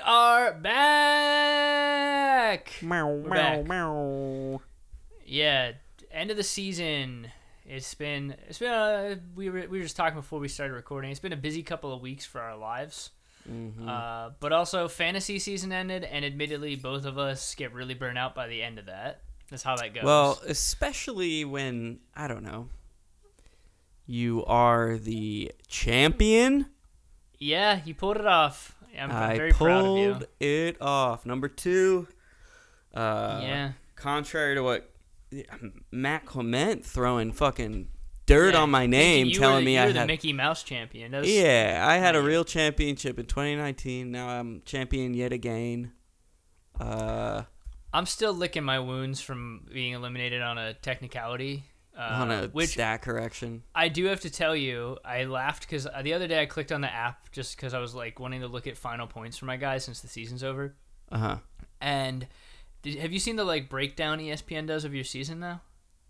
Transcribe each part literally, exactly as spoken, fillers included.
are back. Meow, We're meow, back. meow. Yeah, end of the season. It's been it's been uh, we were we were just talking before we started recording. It's been a busy couple of weeks for our lives. Mm-hmm. Uh, but also fantasy season ended, and admittedly, both of us get really burnt out by the end of that. That's how that goes. Well, especially when, I don't know, you are the champion. Yeah, you pulled it off. I'm, I'm I very proud of pulled you. it off. Number two. Uh, Yeah. Contrary to what Matt Clement throwing fucking dirt Yeah, on my Mickey, name, you telling were, me you I were the had. Mickey Mouse champion. That was, Yeah, I had a yeah. real championship in twenty nineteen. Now I'm champion yet again. Uh, I'm still licking my wounds from being eliminated on a technicality. Uh, on a which stat correction. I do have to tell you, I laughed because the other day I clicked on the app just because I was like wanting to look at final points for my guys since the season's over. Uh huh. And did, have you seen the like breakdown E S P N does of your season now?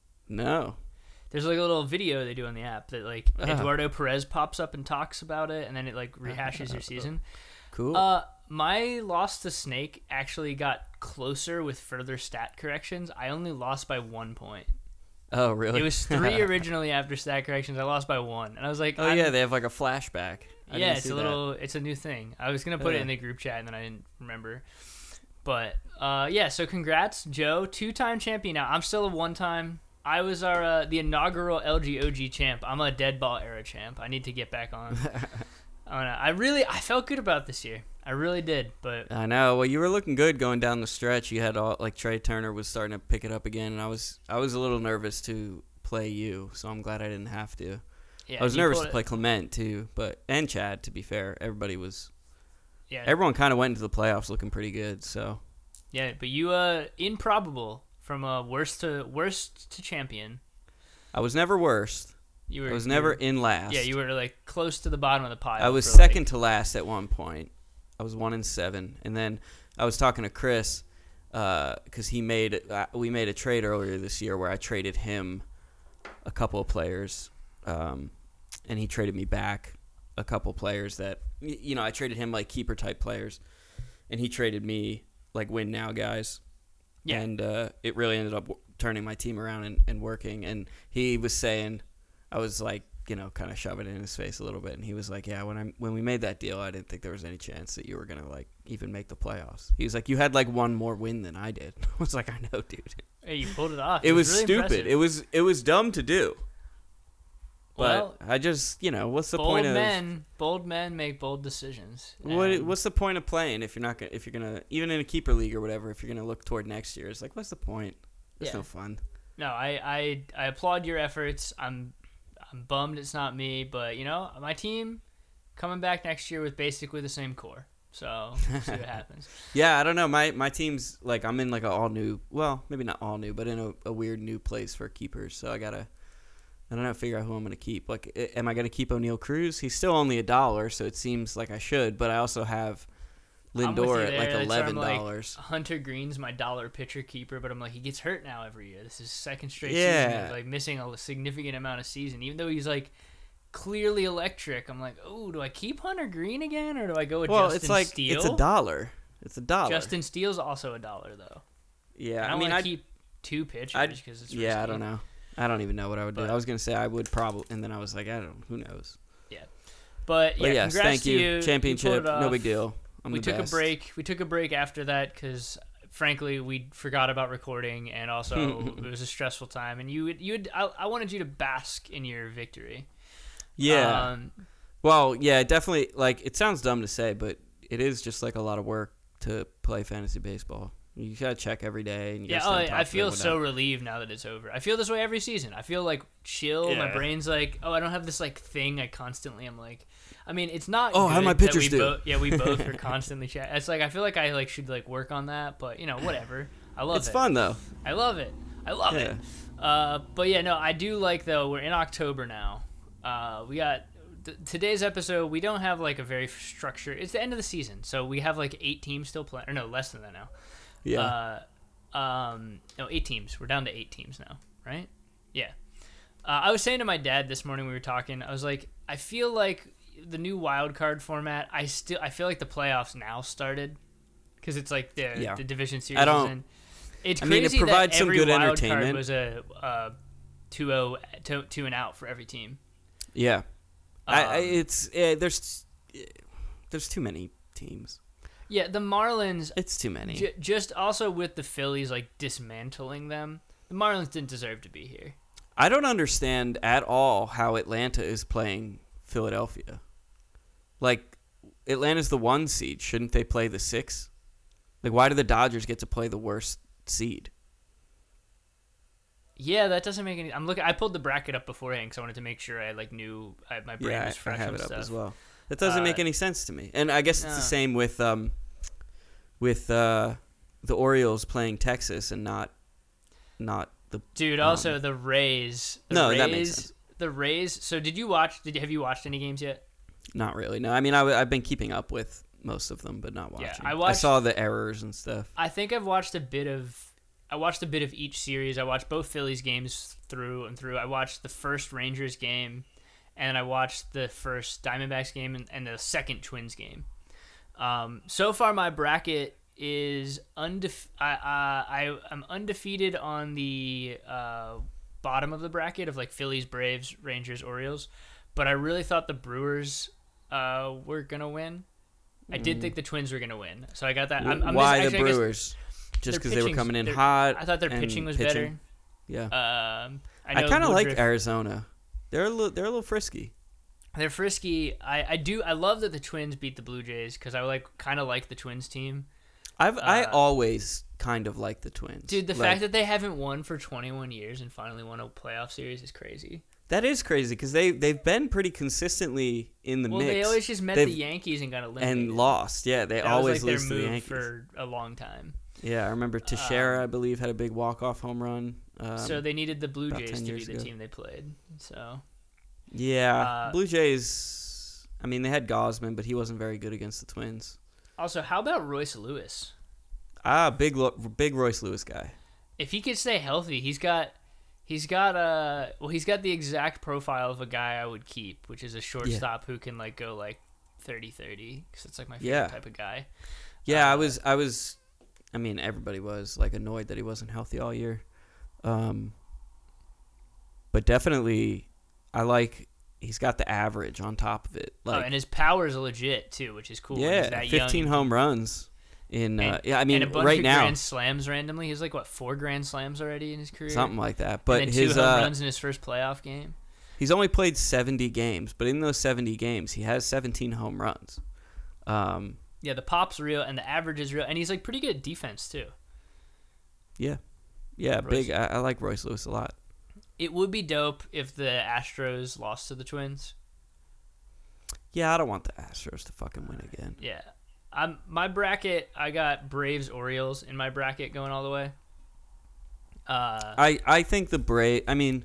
No. There's like a little video they do on the app that like Uh-huh. Eduardo Perez pops up and talks about it, and then it like rehashes your season. Cool. Uh, my loss to Snake actually got closer with further stat corrections. I only lost by one point. oh, really? It was three originally after stat corrections. I lost by one, and I was like, Oh I'm, yeah, they have like a flashback. I yeah, didn't it's see a that. little, it's a new thing. I was gonna put it Yeah. in the group chat, and then I didn't remember. But uh, yeah, so congrats, Joe, two-time champion. Now I'm still a one-time. I was our uh, the inaugural L G O G champ. I'm a dead ball era champ. I need to get back on. I don't know. I really, I felt good about this year. I really did, but I know. Well, you were looking good going down the stretch. You had all like Trey Turner was starting to pick it up again, and I was I was a little nervous to play you, so I'm glad I didn't have to. yeah, I was you nervous pulled to it- play Clement too, but and Chad. To be fair, everybody was. Yeah, Everyone kind of went into the playoffs looking pretty good. So yeah, but you uh improbable from uh worst to worst to champion. I was never worst. You were I was you never were- in last. Yeah, you were like close to the bottom of the pile. I was for, second like- to last at one point. I was one in seven, and then I was talking to Chris because he made uh, we made a trade earlier this year where I traded him a couple of players, um, and he traded me back a couple players that y- you know I traded him like keeper type players, and he traded me like win now guys. Yeah. And uh, it really ended up w- turning my team around and, and working. And he was saying, I was like, you know, kind of shoving it in his face a little bit. And he was like, yeah, when I when we made that deal, I didn't think there was any chance that you were going to, like, even make the playoffs. He was like, you had, like, one more win than I did. I was like, I know, dude. Hey, you pulled it off. It was really stupid. impressive. It was it was dumb to do. Well, But I just, you know, what's the bold point of men, bold men make bold decisions. what? And- What's the point of playing if you're not gonna, if you're gonna even in a keeper league or whatever, if you're gonna look toward next year? It's like, what's the point? It's Yeah. no fun. No, I, I I applaud your efforts. I'm I'm bummed it's not me, but you know my team coming back next year with basically the same core. So we'll see what happens. Yeah, I don't know. My my team's like I'm in like a all new. Well, maybe not all new, but in a, a weird new place for keepers. So I gotta. I don't know. Figure out who I'm gonna keep. Like, i- am I gonna keep O'Neal Cruz? He's still only a dollar, so it seems like I should. But I also have I'm with you Lindor at there. like That's where I'm eleven like, dollars. Hunter Green's my dollar pitcher keeper, but I'm like he gets hurt now every year. This is second straight Yeah. season of like missing a significant amount of season, even though he's like clearly electric. I'm like, oh, do I keep Hunter Green again, or do I go with Well, Justin it's like Steele? it's a dollar. It's a dollar. Justin Steele's also a dollar though. Yeah, I I, don't mean, want I to keep two pitchers I'd- because it's yeah, I risky. don't know. I don't even know what I would do. But- I was gonna say I would probably, and then I was like, I don't. Who knows? But yeah, But yes, congrats thank to you. you. You Championship, pulled it no off. big deal. I'm we the took best. a break. We took a break after that because, frankly, we forgot about recording, and also it was a stressful time. And you, would, you, would, I, I wanted you to bask in your victory. Yeah. Um, Well, yeah, definitely. Like, it sounds dumb to say, but it is just like a lot of work to play fantasy baseball. You gotta check every day. And you yeah. gotta Oh, stay on top I of it feel and so whatnot. relieved now that it's over. I feel this way every season. I feel like chill. My Yeah. brain's like, oh, I don't have this like thing. I constantly am like, I mean, it's not. Oh, how good my that pitchers we do. bo- yeah, we both are constantly chat. It's like I feel like I like should like work on that, but you know, whatever. I love It's it. fun though. I love it. I love it. Uh, but yeah, no, I do like though. We're in October now. Uh, we got th- today's episode. We don't have like a very structured. It's the end of the season, so we have like eight teams still playing. Or no, less than that now. Yeah. Uh, um, no, eight teams. We're down to eight teams now, right? Yeah. Uh, I was saying to my dad this morning. We were talking. I was like, I feel like the new wild card format. I still. I feel like the playoffs now started. because it's like the Yeah. the division series. I don't- is in. It's I mean, it crazy provides that some every good wild entertainment. card was a uh, two oh two, two and out for every team. Yeah, I, I, Um, it's uh, there's there's too many teams. Yeah, the Marlins. It's too many. J- just also with the Phillies like dismantling them, the Marlins didn't deserve to be here. I don't understand at all how Atlanta is playing Philadelphia. Like, Atlanta's the one seed. Shouldn't they play the six? Like, why do the Dodgers get to play the worst seed? Yeah, that doesn't make any. I'm looking. I pulled the bracket up beforehand because I wanted to make sure I like knew I, my brain Yeah, was I, I fresh have on it up stuff. as well. That doesn't Uh, make any sense to me. And I guess it's no. the same with um, with uh, the Orioles playing Texas and not not the. Dude, Um, also the Rays. The no, Rays, that makes sense. The Rays. So did you watch? Did you, have you watched any games yet? Not really. No, I mean I, w- I've been keeping up with most of them, but not watching. I I watched- saw the errors and stuff. I think I've watched a bit of. I watched a bit of each series. I watched both Phillies games through and through. I watched the first Rangers game, and I watched the first Diamondbacks game and, and the second Twins game. Um, so far, my bracket is undefe- I, uh, I I'm undefeated on the uh, bottom of the bracket of like Phillies, Braves, Rangers, Orioles, but I really thought the Brewers uh, were gonna win. I did think the Twins were gonna win, so I got that. I'm, I'm Why just, the actually, I guess Brewers? Just their because they were pitching's- coming in their- hot. I thought their and pitching was pitching. better. Yeah, Um, I, I, know kind of like Woodruff- Arizona. They're a little, they're a little frisky. They're frisky. I, I do. I love that the Twins beat the Blue Jays because I like kind of like the Twins team. I've I Uh, always kind of like the Twins. Dude, the Like, fact that they haven't won for twenty-one years and finally won a playoff series is crazy. that is crazy because they they've been pretty consistently in the Well, mix they always just met They've- the Yankees and got eliminated. and lost. Yeah, they That always was like lose their to the move Yankees. for a long time. Yeah, I remember Teixeira, Um, I believe, had a big walk off home run. Um, so they needed the Blue about Jays ten to be years the ago. team they played. So yeah, uh, Blue Jays. I mean, they had Gosman, but he wasn't very good against the Twins. also, how about Royce Lewis? Ah, big Lo- big Royce Lewis guy. If he could stay healthy, he's got he's got uh well he's got the exact profile of a guy I would keep, which is a shortstop who can like go like thirty thirty because it's like my favorite Yeah. type of guy. Yeah, I Uh, was I was I mean, everybody was like annoyed that he wasn't healthy all year. Um but definitely I like he's got the average on top of it. Oh, Like and his power's legit too, which is cool. when he's yeah, that fifteen young. home runs in uh, And- yeah, I mean and a bunch right of now grand slams randomly. He's like what four grand slams already in his career. something like that. But and then his two home uh, runs in his first playoff game. he's only played seventy games, but in those seventy games he has seventeen home runs. Um Yeah, the pop's real and the average is real, and he's like pretty good at defense too. yeah. Yeah, Royce- big I, I like Royce Lewis a lot. It would be dope if the Astros lost to the Twins. Yeah, I don't want the Astros to fucking win again. Yeah. I'm my bracket, I got Braves Orioles in my bracket going all the way. Uh I, I think the Brave. I mean,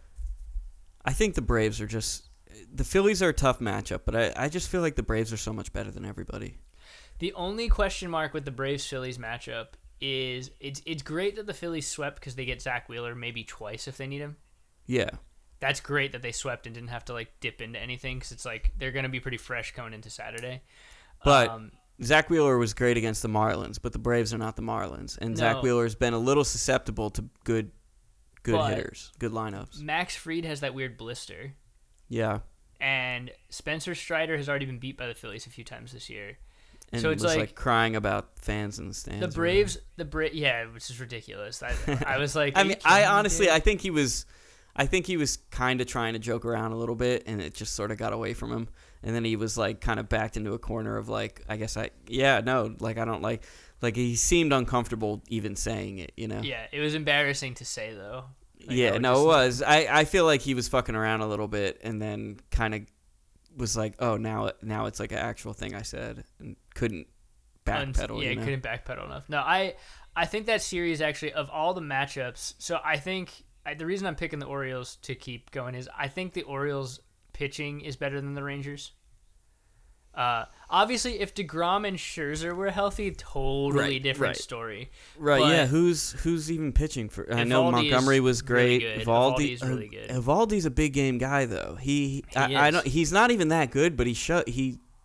I think the Braves are just the Phillies are a tough matchup, but I, I just feel like the Braves are so much better than everybody. the only question mark with the Braves Phillies matchup is it's it's great that the Phillies swept because they get Zach Wheeler maybe twice if they need him. Yeah, That's great that they swept and didn't have to like dip into anything because it's like they're gonna be pretty fresh coming into Saturday. but um, Zach Wheeler was great against the Marlins, but the Braves are not the Marlins, and No. Zach Wheeler's been a little susceptible to good, good But- hitters, good lineups. Max Fried has that weird blister, Yeah, and Spencer Strider has already been beat by the Phillies a few times this year. and So it's was like, like- crying about fans in the stands. The or Braves, the Bra- yeah, which is ridiculous. I, I was like, I are you mean, I kidding me, honestly, dude? I think he was, I think he was kind of trying to joke around a little bit, and it just sort of got away from him. And then he was like, kind of backed into a corner of like, I guess I, yeah, no, like I don't like, like he seemed uncomfortable even saying it, you know? Yeah, it was embarrassing to say though. Like, I yeah, would no, just- it was. I, I feel like he was fucking around a little bit, and then kind of was like, oh, now, now it's like an actual thing I said, and couldn't un- backpedal. Yeah, you know? couldn't backpedal enough. No, I, I think that series actually of all the matchups. So I think I, the reason I'm picking the Orioles to keep going is I think the Orioles pitching is better than the Rangers. Uh, obviously, if DeGrom and Scherzer were healthy, totally Right, different right. story. Right, But- yeah. Who's who's even pitching for? I know Evaldi Montgomery is was really great. good. Evaldi, Evaldi is really good. Uh, Evaldi's a big game guy though. He, He I, I is. don't. He's not even that good, but he show he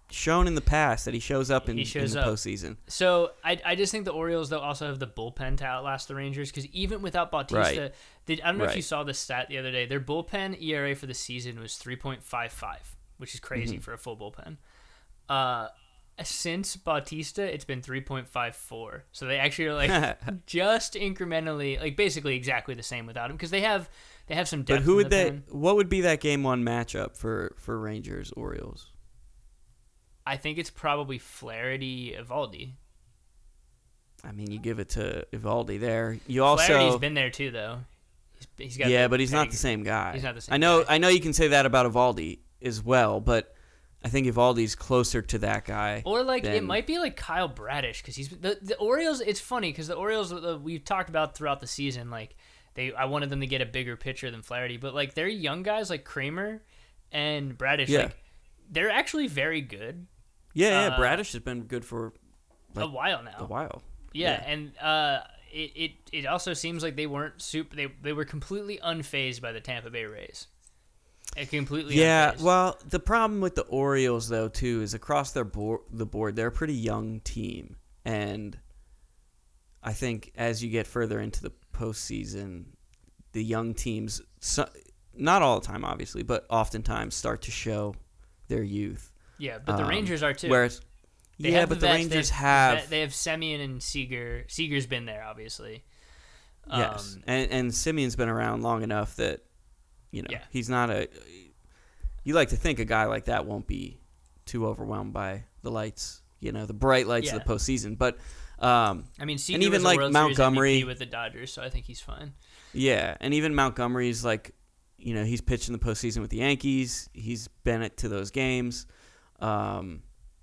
shown in the past that he shows up in, He shows in the up. postseason. So I, I just think the Orioles though also have the bullpen to outlast the Rangers because even without Bautista, Right. they, I don't know if Right. you saw the stat the other day. Their bullpen E R A for the season was three point five five, which is crazy Mm-hmm. for a full bullpen. Uh, since Bautista, it's been three point five four. So they actually are like just incrementally, like basically exactly the same without him because they have they have some depth. But who in would the they? pen. What would be that game one matchup for for Rangers Orioles? I think it's probably Flaherty Evaldi. I mean, you give it to Evaldi there. You also Flaherty's been there too, though. He's, he's got yeah, the but he's not pedigree. the same guy. He's not the same I know. guy. I know you can say that about Evaldi as well, but I think Evaldi's closer to that guy. Or like it than- might be like Kyle Bradish because he's the the Orioles. It's funny because the Orioles uh, we've talked about throughout the season. Like they, I wanted them to get a bigger pitcher than Flaherty, but like they're young guys like Kramer and Bradish. Yeah. Like they're actually very good Yeah, yeah. uh, Bradish has been good for a Like, while now. a while. Yeah, Yeah. and uh, it, it it also seems like they weren't super. They they were completely unfazed by the Tampa Bay Rays. It completely. Yeah, unfazed. well, the problem with the Orioles though too is across their board, the board, they're a pretty young team, and I think as you get further into the postseason, the young teams, so, not all the time obviously, but oftentimes start to show their youth. yeah, but the Um, Rangers are too. Whereas, They yeah, have but the vets, Rangers they have, have they have Semyon and Seager. Seager's been there, obviously. yes, Um, and and Simeon's been around long enough that you know Yeah. he's not a. You like to think a guy like that won't be too overwhelmed by the lights, you know, the bright lights Yeah. of the postseason. But um, I mean, Seager even, was a like, World Series Montgomery- M V P with the Dodgers, so I think he's fine. yeah, and even Montgomery's like, you know, he's pitched in the postseason with the Yankees. He's been it to those games. Um,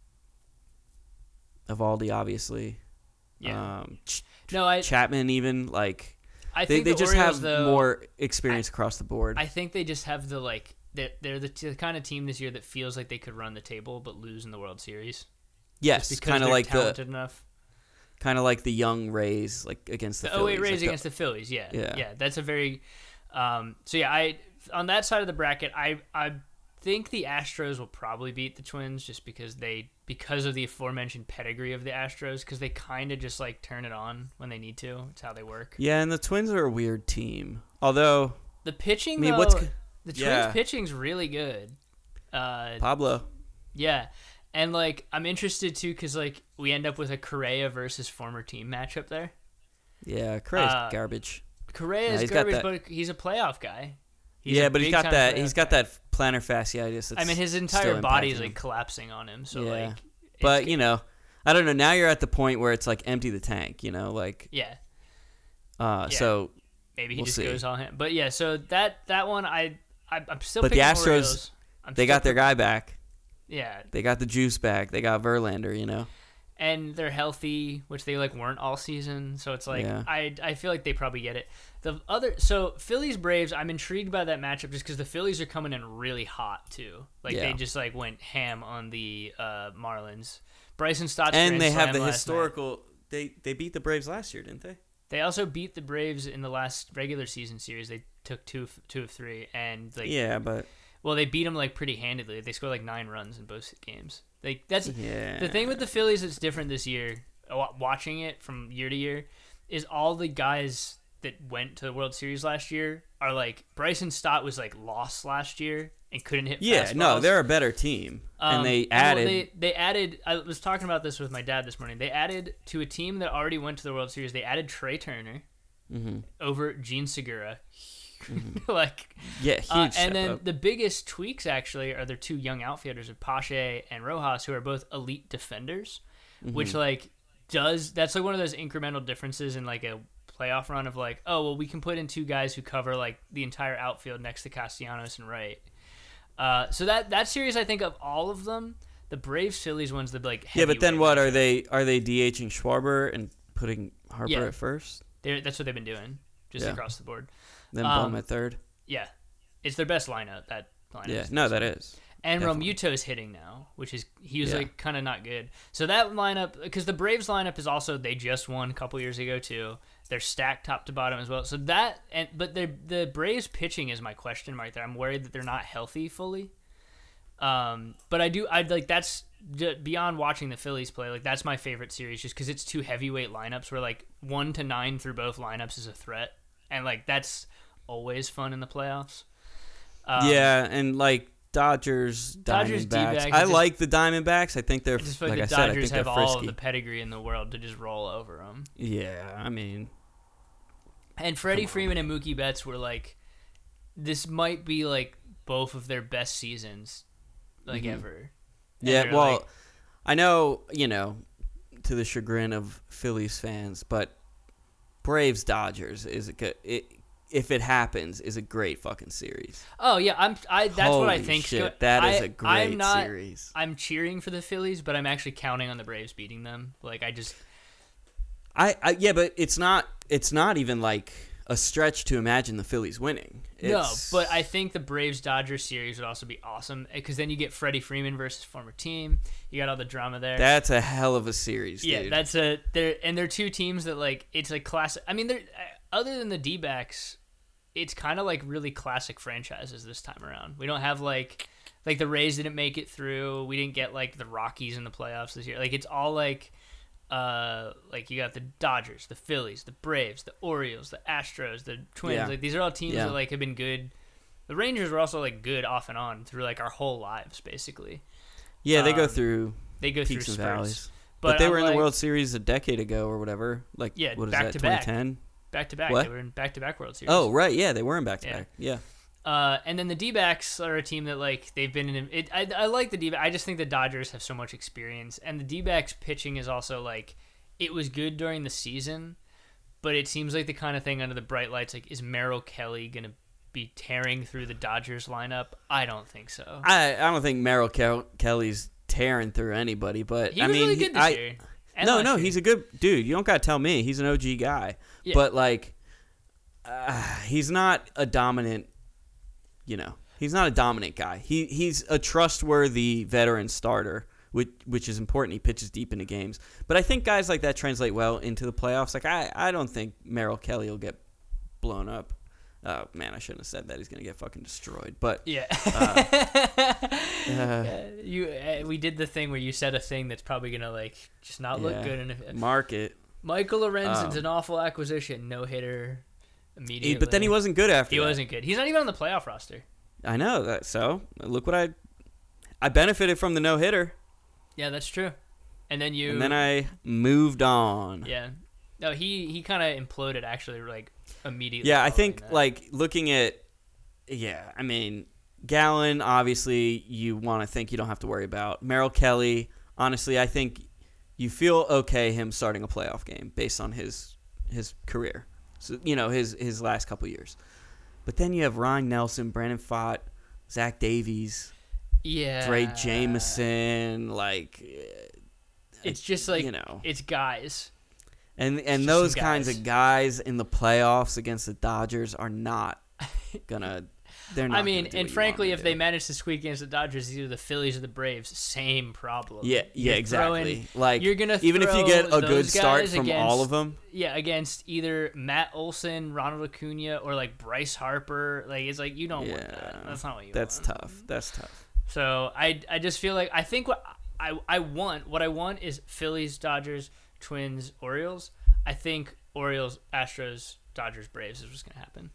Evaldi, obviously. Yeah. Um, Ch- No, I Chapman, even like I they think they the just Orioles, have though, more experience across the board. I think they just have the like they're, they're the, t- the kind of team this year that feels like they could run the table but lose in the World Series. yes, Just because kind of they're like the talented enough. kind of like the young Rays, like against the, The oh eight Phillies. Rays like the- against the Phillies, yeah, Yeah. yeah, that's a very. Um, so yeah, I on that side of the bracket, I I think the Astros will probably beat the Twins just because they because of the aforementioned pedigree of the Astros because they kind of just like turn it on when they need to. It's how they work. Yeah, and the Twins are a weird team. Although The pitching, I mean, though, what's the Twins' yeah. pitching's really good. Uh, Pablo, yeah, and like I'm interested too because like we end up with a Correa versus former team matchup there. yeah, Correa's Uh, garbage. Correa Yeah, is he's got garbage, that- but he's a playoff guy. He's yeah, a but he's big-time got that. playoff He's got guy. that plantar fasciitis. That's I mean, his still entire body is impacting like him. collapsing on him. So Yeah. like, But it's- you know, I don't know. Now you're at the point where it's like empty the tank. You know, like yeah, uh. Yeah. So, maybe he We'll just see. goes on him. But yeah, so that that one I, I I'm still. But the picking Astros, Orioles. I'm they still got their pick- guy back. Yeah, They got the juice back. They got Verlander. You know. and they're healthy, which they like weren't all season. So it's like Yeah. I I feel like they probably get it. The other so Phillies Braves, I'm intrigued by that matchup just because the Phillies are coming in really hot too. Like they Yeah. just like went ham on the uh, Marlins. Bryson Stott's And grand they have slam the last night. historical. They they beat the Braves last year, didn't they? They also beat the Braves in the last regular season series. They took two of, two of three, and like Yeah, but well, they beat them like pretty handedly. They scored like nine runs in both games. Like that's yeah. the thing with the Phillies that's different this year. wa- Watching it from year to year, is all the guys that went to the World Series last year are like Bryson Stott was like lost last year and couldn't hit. Yeah, no, fastballs. they're a better team, Um, and they well, added. they, they added. I was talking about this with my dad this morning. They added to a team that already went to the World Series. They added Trey Turner hmm over Gene Segura. like, Yeah, huge. uh, step and then up. the biggest tweaks actually are their two young outfielders, of Pache and Rojas, who are both elite defenders. Mm-hmm. Which like does that's like one of those incremental differences in like a playoff run of like, oh well, we can put in two guys who cover like the entire outfield next to Castellanos and Wright. Uh, so that that series, I think of all of them, the Braves Phillies one's the like Yeah, but then heavyweight what matchup. are they? Are they DHing Schwarber and putting Harper Yeah. at first? They're, that's what they've been doing just Yeah. across the board. Then Um, Bohm at third? Yeah, it's their best lineup. That lineup. Yeah, is- no, that is. And definitely. Romuto's hitting now, which is he was Yeah. like kind of not good. So that lineup, because the Braves lineup is also they just won a couple years ago too. They're stacked top to bottom as well. So that and but the the Braves pitching is my question mark there. I'm worried that they're not healthy fully. Um, but I do I like that's j- beyond watching the Phillies play, like that's my favorite series, just because it's two heavyweight lineups where like one to nine through both lineups is a threat, and like that's always fun in the playoffs. Um, yeah, and like Dodgers, Dodgers, Diamondbacks. D-backs, I just- like the Diamondbacks. I think they're I just feel like like I the said. I Dodgers think have they're all frisky. of the pedigree in the world to just roll over them. Yeah, I mean, And Freddie Freeman and Mookie Betts were like, this might be like both of their best seasons, like Mhm. ever. And yeah. they're Well, like- I know you know, to the chagrin of Phillies fans, but Braves Dodgers is a good. It, if it happens, is a great fucking series. oh yeah, I'm. I that's what I Holy think. shit, that is I- a great I'm not, series. I'm cheering for the Phillies, but I'm actually counting on the Braves beating them. Like I just. I, I yeah, but it's not. It's not even like a stretch to imagine the Phillies winning. It's, No, but I think the Braves Dodgers series would also be awesome because then you get Freddie Freeman versus former team. You got all the drama there. that's a hell of a series, yeah, dude. that's a they're and they're two teams that like it's a classic. I mean, they're uh, other than the D-backs, it's kind of like really classic franchises this time around. We don't have like like the Rays didn't make it through. We didn't get like the Rockies in the playoffs this year. Like it's all like. Uh, like you got the Dodgers, the Phillies, the Braves, the Orioles, the Astros, the Twins. Yeah. Like these are all teams Yeah. that like have been good. The Rangers were also like good off and on through like our whole lives, basically. yeah, they go um, through They go peaks through and spurts. valleys. But, But, they I'm were in like, the World Series a decade ago or whatever. Like Yeah, what is back that? to twenty back. ten. back to back. What? They were in back to back World Series. Oh right, yeah, they were in back to Yeah. back. Yeah. Uh, and then the D-backs are a team that like they've been in. It, I I like the D. I just think the Dodgers have so much experience, and the D-backs pitching is also like it was good during the season, but it seems like the kind of thing under the bright lights. Like, is Merrill Kelly gonna be tearing through the Dodgers lineup? I don't think so. I I don't think Merrill Kel- Kelly's tearing through anybody, but He I was mean, really he- good this I, year. And no, last no, year. he's a good dude. You don't gotta tell me. He's an O G guy, Yeah. but like, uh, he's not a dominant. You know, he's not a dominant guy. He he's a trustworthy veteran starter, which which is important. He pitches deep into games, but I think guys like that translate well into the playoffs. Like I I don't think Merrill Kelly will get blown up. Oh man, I shouldn't have said that. He's gonna get fucking destroyed. But Yeah. uh, Uh, you uh, we did the thing where you said a thing that's probably gonna like just not look yeah, good. And if, mark it. Michael Lorenzen's Um, an awful acquisition, no hitter immediately. He- but then he wasn't good after. He that. wasn't good. He's not even on the playoff roster. I know that. So look what I, I benefited from the no hitter, Yeah, that's true. And then you and then I moved on. yeah. No, he he kind of imploded actually like immediately. Yeah, I following think that. like looking at, yeah, I mean, Gallen. Obviously, you want to think you don't have to worry about Merrill Kelly. Honestly, I think you feel okay him starting a playoff game based on his his career. So you know his his last couple years. But then you have Ryan Nelson, Brandon Pfaadt, Zach Davies, yeah, Dre Jameson, like, It's just like you know, it's guys. and and just those some kinds guys. of guys in the playoffs against the Dodgers are not gonna. They're not. I mean, gonna do and what you frankly, want if them they to do. manage to squeak against the Dodgers, either the Phillies or the Braves, same problem. yeah, yeah, You're exactly. throwing- like you're gonna even if you get throw a good those start guys from against- all of them, Yeah, against either Matt Olson, Ronald Acuna, or like Bryce Harper. Like it's like you don't want Yeah, that. That's not what you that's want. tough. That's tough. So I I just feel like I think what I I want what I want is Phillies, Dodgers, Twins, Orioles. I think Orioles, Astros, Dodgers, Braves is what's gonna happen.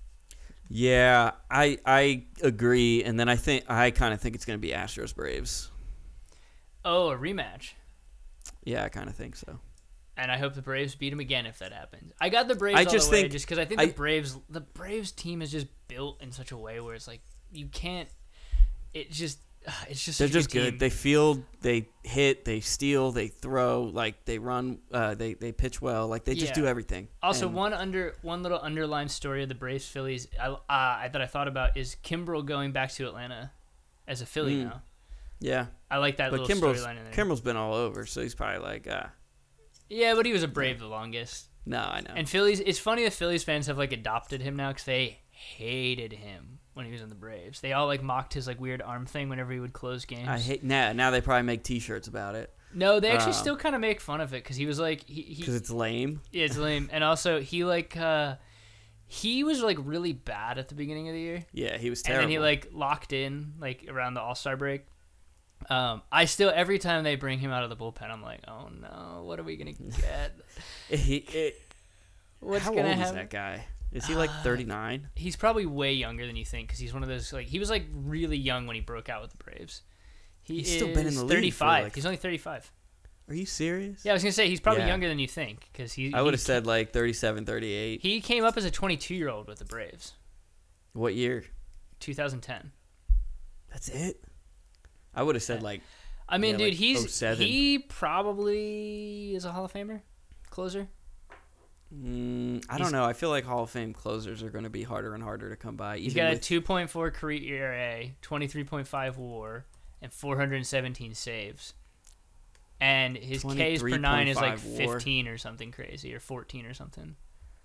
Yeah, I I agree, and then I think I kind of think it's gonna be Astros Braves. Oh, a rematch. Yeah, I kind of think so. And I hope the Braves beat them again if that happens. I got the Braves I all just the way think- just because I think I- the Braves the Braves team is just built in such a way where it's like you can't. It just it's just They're such a just good. team. They field, they hit, they steal, they throw, like they run, uh, they they pitch well, like they just Yeah. do everything. Also, And- one under one little underlined story of the Braves Phillies I, uh, I that I thought about is Kimbrel going back to Atlanta as a Philly Mm. now. yeah, I like that but little Kimbrel's storyline in there. Kimbrel's been all over, so he's probably like, ah, Yeah, but he was a Brave the longest. no, I know. And Phillies, it's funny that Phillies fans have like adopted him now because they hated him when he was in the Braves. They all like mocked his like weird arm thing whenever he would close games. I hate now. Now they probably make T-shirts about it No, they actually Uh, still kind of make fun of it because he was like he, he because it's lame. yeah, it's lame. And also he like uh he was like really bad at the beginning of the year. Yeah, he was And terrible. then he like locked in like around the All Star break, Um, I still every time they bring him out of the bullpen, I'm like, oh no, what are we gonna get? He, it, What's how gonna old happen? is that guy? Is he like thirty-nine? He's probably way younger than you think because he's one of those like he was like really young when he broke out with the Braves. He He's is still been in the league for, thirty-five. like- He's only thirty-five. Are you serious? Yeah, I was gonna say he's probably Yeah. younger than you think because he. I would have he- said like thirty-seven, thirty-eight. he came up as a twenty-two year old with the Braves, What year? two thousand ten. That's it? I would have said like I mean, Yeah, dude, like he's oh seven. he probably is a Hall of Famer closer. mm, I He's- don't know. I feel like Hall of Fame closers are going to be harder and harder to come by. He's even got a with- two point four career E R A, twenty-three point five WAR, and four hundred seventeen saves. And his Ks per nine is like twenty-three point five WAR. fifteen or something crazy, or fourteen or something.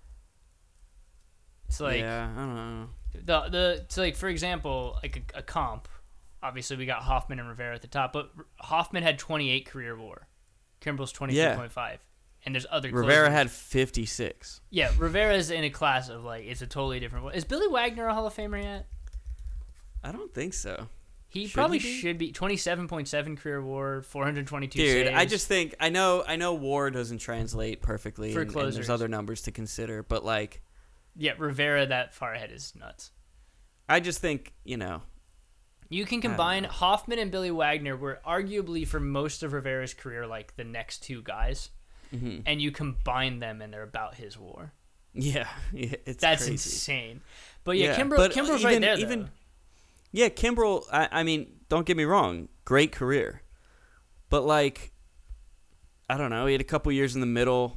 It's like yeah, I don't know. the the so like for example, like a, a comp. Obviously, we got Hoffman and Rivera at the top, but Hoffman had twenty-eight career WAR. Kimbrel's twenty-three point five. And there's other Rivera closers. had fifty-six. Yeah, Rivera's in a class of like it's a totally different one. Is Billy Wagner a Hall of Famer yet? I don't think so. He Should probably he be? should be. twenty-seven point seven career WAR, four hundred twenty-two Dude, saves. I just think I know I know WAR doesn't translate perfectly, For and, and closers. there's other numbers to consider, but like yeah, Rivera that far ahead is nuts. I just think you know You can don't combine know. Hoffman and Billy Wagner were arguably for most of Rivera's career like the next two guys, mhm. and you combine them and they're about his WAR. yeah, yeah, it's That's crazy. insane. But yeah, Yeah, Kimbrel, but Kimbrel's even- right there though. even- Yeah, Kimbrel. I, I mean, don't get me wrong, great career, but like, I don't know. He had a couple years in the middle.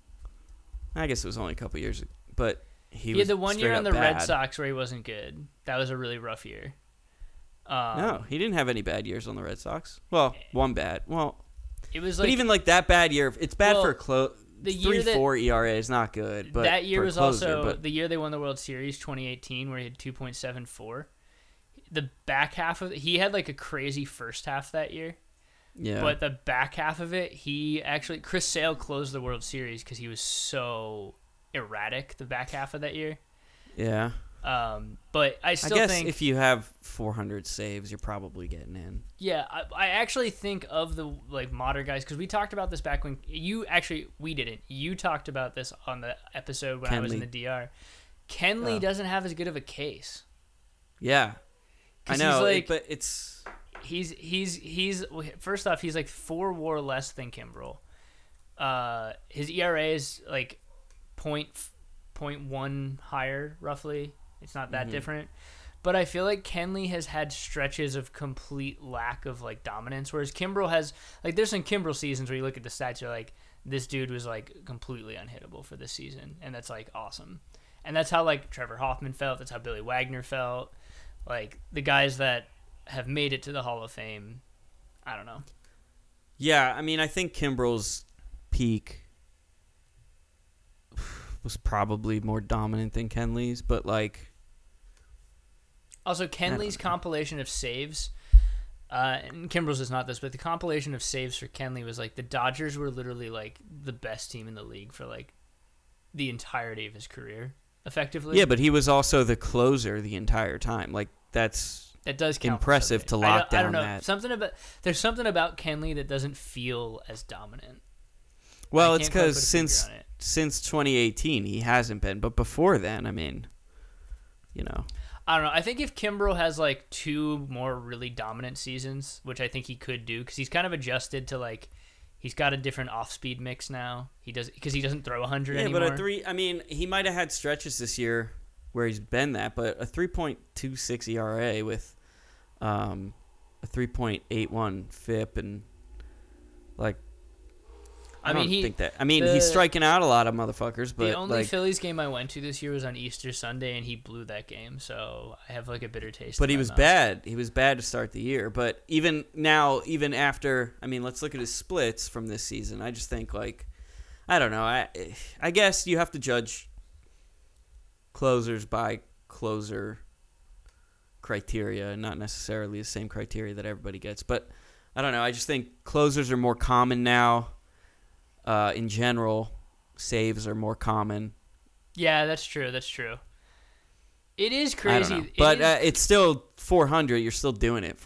I guess it was only a couple years, but he, he was had the one year straight on up the Red bad. Sox where he wasn't good. That was a really rough year. Um, No, he didn't have any bad years on the Red Sox. Well, one bad. Well, it was but like even like that bad year, it's bad Well, for a close. the year Three that- four E R A is not good. But that year for a was closer, also But the year they won the World Series, twenty eighteen, where he had two point seven four. The back half of he had like a crazy first half that year, yeah, but the back half of it, he actually Chris Sale closed the World Series because he was so erratic the back half of that year. yeah. Um, but I I still guess think, if you have four hundred saves, you're probably getting in. yeah, I, I actually think of the like modern guys because we talked about this back when you actually we didn't. You talked about this on the episode when I was in Kenley. the D R. Kenley Oh. doesn't have as good of a case. Yeah, I 'Cause know, he's it- like- but it's He's he's he's first off he's like four WAR less than Kimbrel. Uh, his E R A is like point point one higher roughly. It's not that Mhm. different, but I feel like Kenley has had stretches of complete lack of like dominance, whereas Kimbrel has like there's some Kimbrel seasons where you look at the stats, you're like this dude was like completely unhittable for this season, and that's like awesome, and that's how like Trevor Hoffman felt. That's how Billy Wagner felt. Like the guys that have made it to the Hall of Fame. I don't know. yeah. I mean, I think Kimbrel's peak was probably more dominant than Kenley's, but like, Also, Kenley's know. compilation of saves, uh, and Kimbrel's is not this, but the compilation of saves for Kenley was like the Dodgers were literally like the best team in the league for like the entirety of his career, effectively. yeah, but he was also the closer the entire time. Like that's that does count. for impressive something. to I lock don't, I don't down know. that. Something about there's something about Kenley that doesn't feel as dominant. well, I it's can't quite put a because finger since on it. since twenty eighteen he hasn't been, but before then, I mean, you know, I don't know. I think if Kimbrel has like two more really dominant seasons, which I think he could do, because he's kind of adjusted to like, he's got a different off-speed mix now. He does because he doesn't throw one hundred yeah, anymore. but a three. I mean, he might have had stretches this year where he's been that, but a three point two six E R A with um, a three point eight one F I P and like. I, I mean, don't he- think that. I mean, the- he's striking out a lot of motherfuckers, but the only like, Phillies game I went to this year was on Easter Sunday, and he blew that game. So I have like a bitter taste. but in he my was mouth. bad. He was bad to start the year. But even now, even after, I mean, let's look at his splits from this season. I just think like, I don't know. I, I guess you have to judge closers by closer criteria, and not necessarily the same criteria that everybody gets. But I don't know. I just think closers are more common now. Uh, in general, saves are more common. Yeah, that's true. That's true. It is I crazy. don't know. It But is- uh, it's still four hundred. You're still doing it for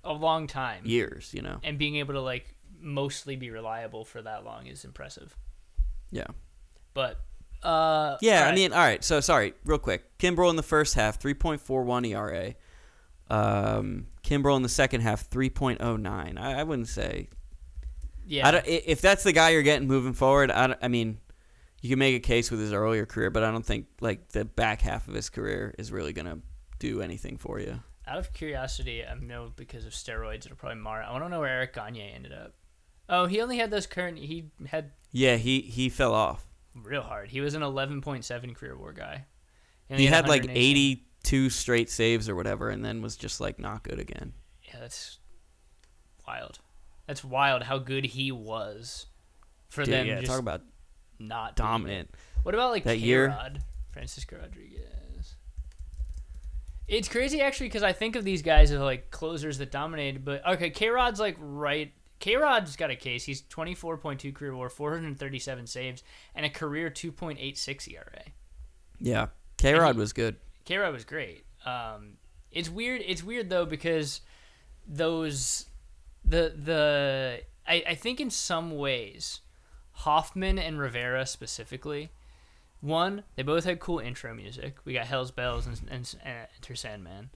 a long time. Years, you know. And being able to like mostly be reliable for that long is impressive. Yeah. But uh Yeah, right. I mean, all right. So sorry, real quick. Kimbrel in the first half, three point four one E R A. Um, Kimbrel in the second half, three point oh nine. I, I wouldn't say. Yeah. I don't, i- if that's the guy you're getting moving forward, I, don't- I mean, you can make a case with his earlier career, but I don't think like the back half of his career is really gonna do anything for you. Out of curiosity, I know because of steroids, it'll probably mar. I want to know where Eric Gagne ended up. Oh, he only had those current. He had Yeah, he he fell off. real hard. He was an eleven point seven career WAR guy. And He had like one hundred eighty. eighty-two straight saves or whatever, and then was just like not good again. Yeah, that's wild. That's wild how good he was for Dude, them. yeah, just talk about not being dominant. good. What about like That K-Rod? year? Francisco Rodriguez. It's crazy actually because I think of these guys as like closers that dominated, but okay, K-Rod's like right. K-Rod's got a case. He's twenty-four point two career WAR, four hundred thirty-seven saves, and a career two point eight six E R A. Yeah, K-Rod he- was good. K-Rod was great. Um, it's weird. It's weird though because those the the I, I think in some ways Hoffman and Rivera specifically. One, they both had cool intro music. We got Hell's Bells and, and, and Enter Sandman.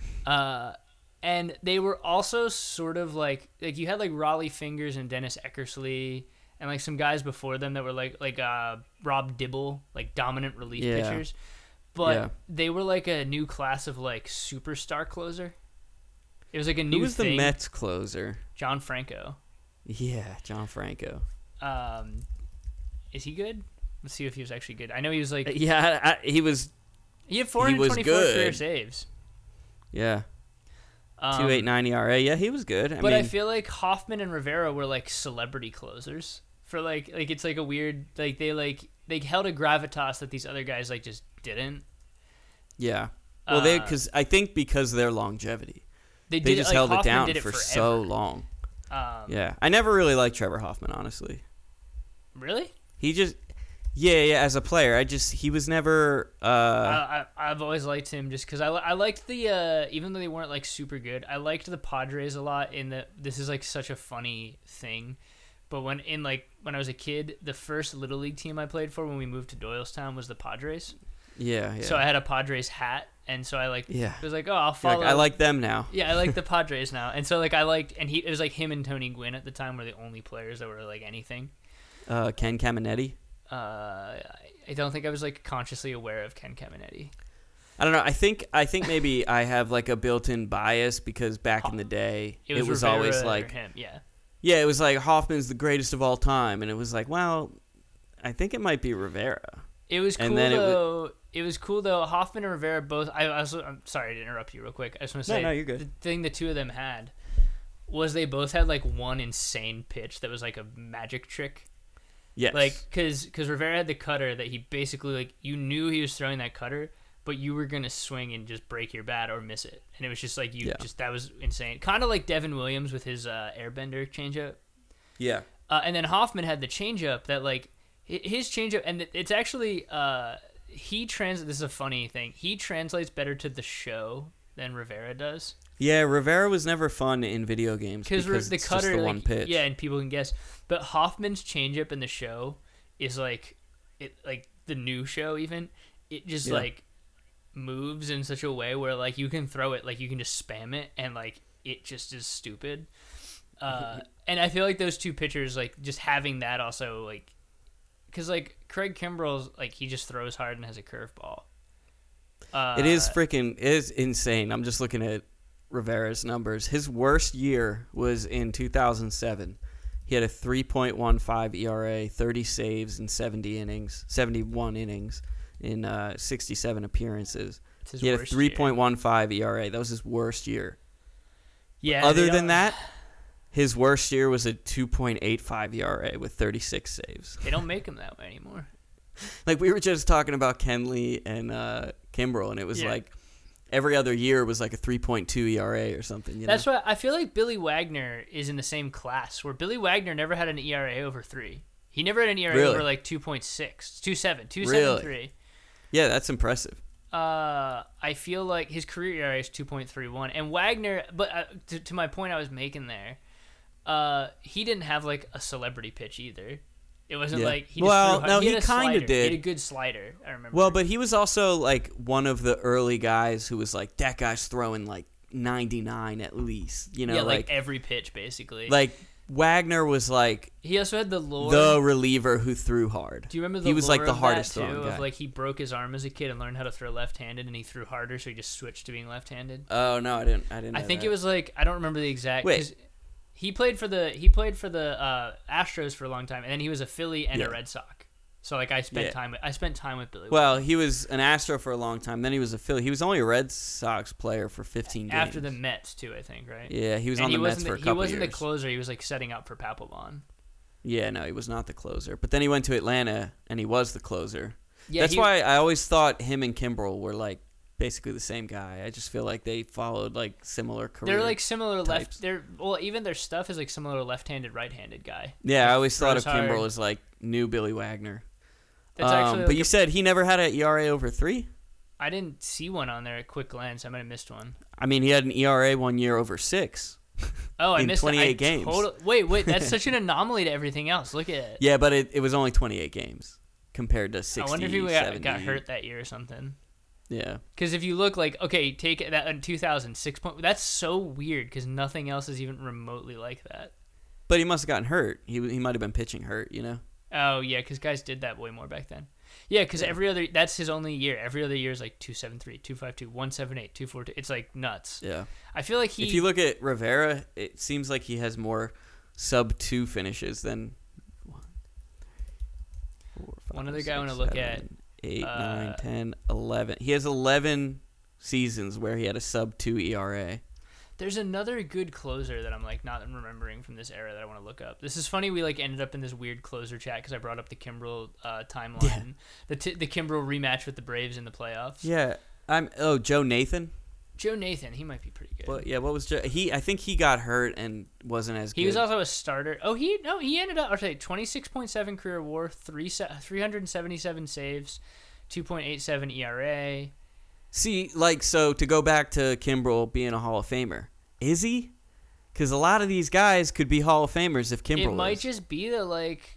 Uh, and they were also sort of like, like you had like Raleigh Fingers and Dennis Eckersley and like some guys before them that were like, like uh, Rob Dibble, like dominant relief Yeah. pitchers. But Yeah. they were like a new class of like superstar closer. It was like a new Who was thing. the Mets closer? John Franco. Yeah, John Franco. Um, is he good? Let's see if he was actually good. I know he was like, Yeah, I, he was. he had four he hundred was twenty-four career good. saves. Yeah, Um, two eight nine E R A. Yeah, he was good. I but mean, I feel like Hoffman and Rivera were like celebrity closers for like like it's like a weird like they like they held a gravitas that these other guys like just didn't. yeah. Well, they Uh, because I think because of their longevity, They, they did just like, held Hoffman it down did for forever. so long. Um, Yeah, I never really liked Trevor Hoffman, honestly. Really? He just, yeah, yeah. As a player, I just he was never. Uh, I, I I've always liked him just because I, li- I liked the uh, even though they weren't like super good, I liked the Padres a lot. In that this is like such a funny thing, but when in like when I was a kid, the first little league team I played for when we moved to Doylestown was the Padres. yeah, yeah. So I had a Padres hat, and so I like Yeah. was like, oh, I'll You're follow. like, I like them now. Yeah, I like the Padres now, and so like I liked, and he it was like him and Tony Gwynn at the time were the only players that were like anything. Uh, Ken Caminetti. Uh, I, I don't think I was like consciously aware of Ken Caminetti. I don't know. I think I think maybe I have like a built-in bias because back in the day It was, it was Rivera always or like him, yeah. yeah, it was like Hoffman's the greatest of all time, and it was like, well, I think it might be Rivera. It was cool And then it wa- though. It, was cool though. Hoffman and Rivera both. I also. I'm sorry to interrupt you real quick. I just want to No, say no, you're good. the thing the two of them had was they both had like one insane pitch that was like a magic trick. Yes. Like, cause, cause Rivera had the cutter that he basically like you knew he was throwing that cutter, but you were gonna swing and just break your bat or miss it, and it was just like you Yeah. just that was insane. Kind of like Devin Williams with his uh, airbender changeup. yeah. Uh, and then Hoffman had the changeup that like hi- his changeup, and it's actually uh, he trans. This is a funny thing. He translates better to the show than Rivera does Yeah, Rivera was never fun in video games because the it's cutter, just the like, one pitch. yeah, and people can guess. But Hoffman's changeup in the show is like it, like the new show even. It just Yeah. like moves in such a way where like you can throw it, like you can just spam it, and like it just is stupid. Uh, and I feel like those two pitchers, like just having that also like, because like Craig Kimbrell's like he just throws hard and has a curveball. Uh, It is freaking it is insane. I'm just looking at Rivera's numbers. His worst year was in two thousand seven. He had a three point one five E R A, thirty saves in seventy innings, seventy-one innings in uh, sixty-seven appearances. it's his He had a worst three year. point one five E R A. That was his worst year. Yeah. Other they than don't- that, his worst year was a two point eight five E R A with thirty-six saves. they don't make him that way anymore. Like we were just talking about Kenley and uh, Kimbrel, and it was Yeah. like every other year was like a three point two E R A or something. You That's know? why I feel like Billy Wagner is in the same class where Billy Wagner never had an E R A over three. He never had an E R A Really? over like two point six, two point seven, two point seven three. Yeah, that's impressive. Uh, I feel like his career E R A is two point three one, and Wagner. But uh, to, to my point, I was making there, uh, he didn't have like a celebrity pitch either. It wasn't Yeah. like he. Well, just threw, no, he, he had a kinda slider. He did. had a good slider. I remember. Well, but he was also like one of the early guys who was like, that guy's throwing like ninety-nine at least. You know, yeah, like, like every pitch basically. like Wagner was like he also had the lore. the reliever who threw hard. Do you remember the he was lore like the of hardest that, too, throwing guy. of like he broke his arm as a kid and learned how to throw left-handed, and he threw harder, so he just switched to being left-handed. Oh no, I didn't. I didn't. I know think that. it was like I don't remember the exact. Wait. 'cause he played for the he played for the uh, Astros for a long time, and then he was a Philly and Yeah. a Red Sox. So like I spent Yeah. time with, I spent time with Billy. Well, he was an Astro for a long time. Then he was a Philly. He was only a Red Sox player for fifteen games. after the Mets too, I think, right? Yeah, he was and on he the Mets wasn't for a the, couple he wasn't years. the closer. He was like setting up for Papelbon. Yeah, no, he was not the closer. But then he went to Atlanta and he was the closer. Yeah, That's he- why I always thought him and Kimbrel were like basically the same guy. I just feel like they followed like similar career. They're like similar types. left. They're well, even their stuff is like similar left-handed, right-handed guy. Yeah, I always thought of throws hard. Kimbrel as like new Billy Wagner. That's Um, actually. but like you a- said he never had an E R A over three? I didn't see one on there at quick glance. I might have missed one. I mean, he had an E R A one year over six. Oh, I In missed it. I twenty-eight games. total- wait, wait. That's such an anomaly to everything else. Look at it. Yeah, but it, it was only twenty-eight games compared to sixty, I wonder if he got, seventy. got hurt that year or something. Yeah. Because if you look like, okay, take that in two thousand six point. That's so weird because nothing else is even remotely like that. But he must have gotten hurt. He he might have been pitching hurt, you know? Oh yeah, because guys did that way more back then. Yeah, because Yeah. every other that's his only year. Every other year is like two seven three, two five two, one seven eight, two four two. It's like nuts. Yeah. I feel like he. If you look at Rivera, it seems like he has more sub two finishes than one, four, five, One other guy I six, wanna look seven, eight, uh, nine, ten, eleven. He has eleven seasons where he had a sub two E R A. There's another good closer that I'm like not remembering from this era that I want to look up. This is funny. We like ended up in this weird closer chat because I brought up the Kimbrel uh, timeline, Yeah. the t- the Kimbrel rematch with the Braves in the playoffs. Yeah. I'm oh, Joe Nathan. Joe Nathan, he might be pretty good. Well, yeah, what was Joe? He I think he got hurt and wasn't as good. He was also a starter. Oh, he no, he ended up. I'll tell you, twenty-six point seven career WAR, three three hundred seventy-seven saves, two point eight seven E R A. See, like, so to go back to Kimbrel being a Hall of Famer, is he? Because a lot of these guys could be Hall of Famers if Kimbrel It might is. just be that like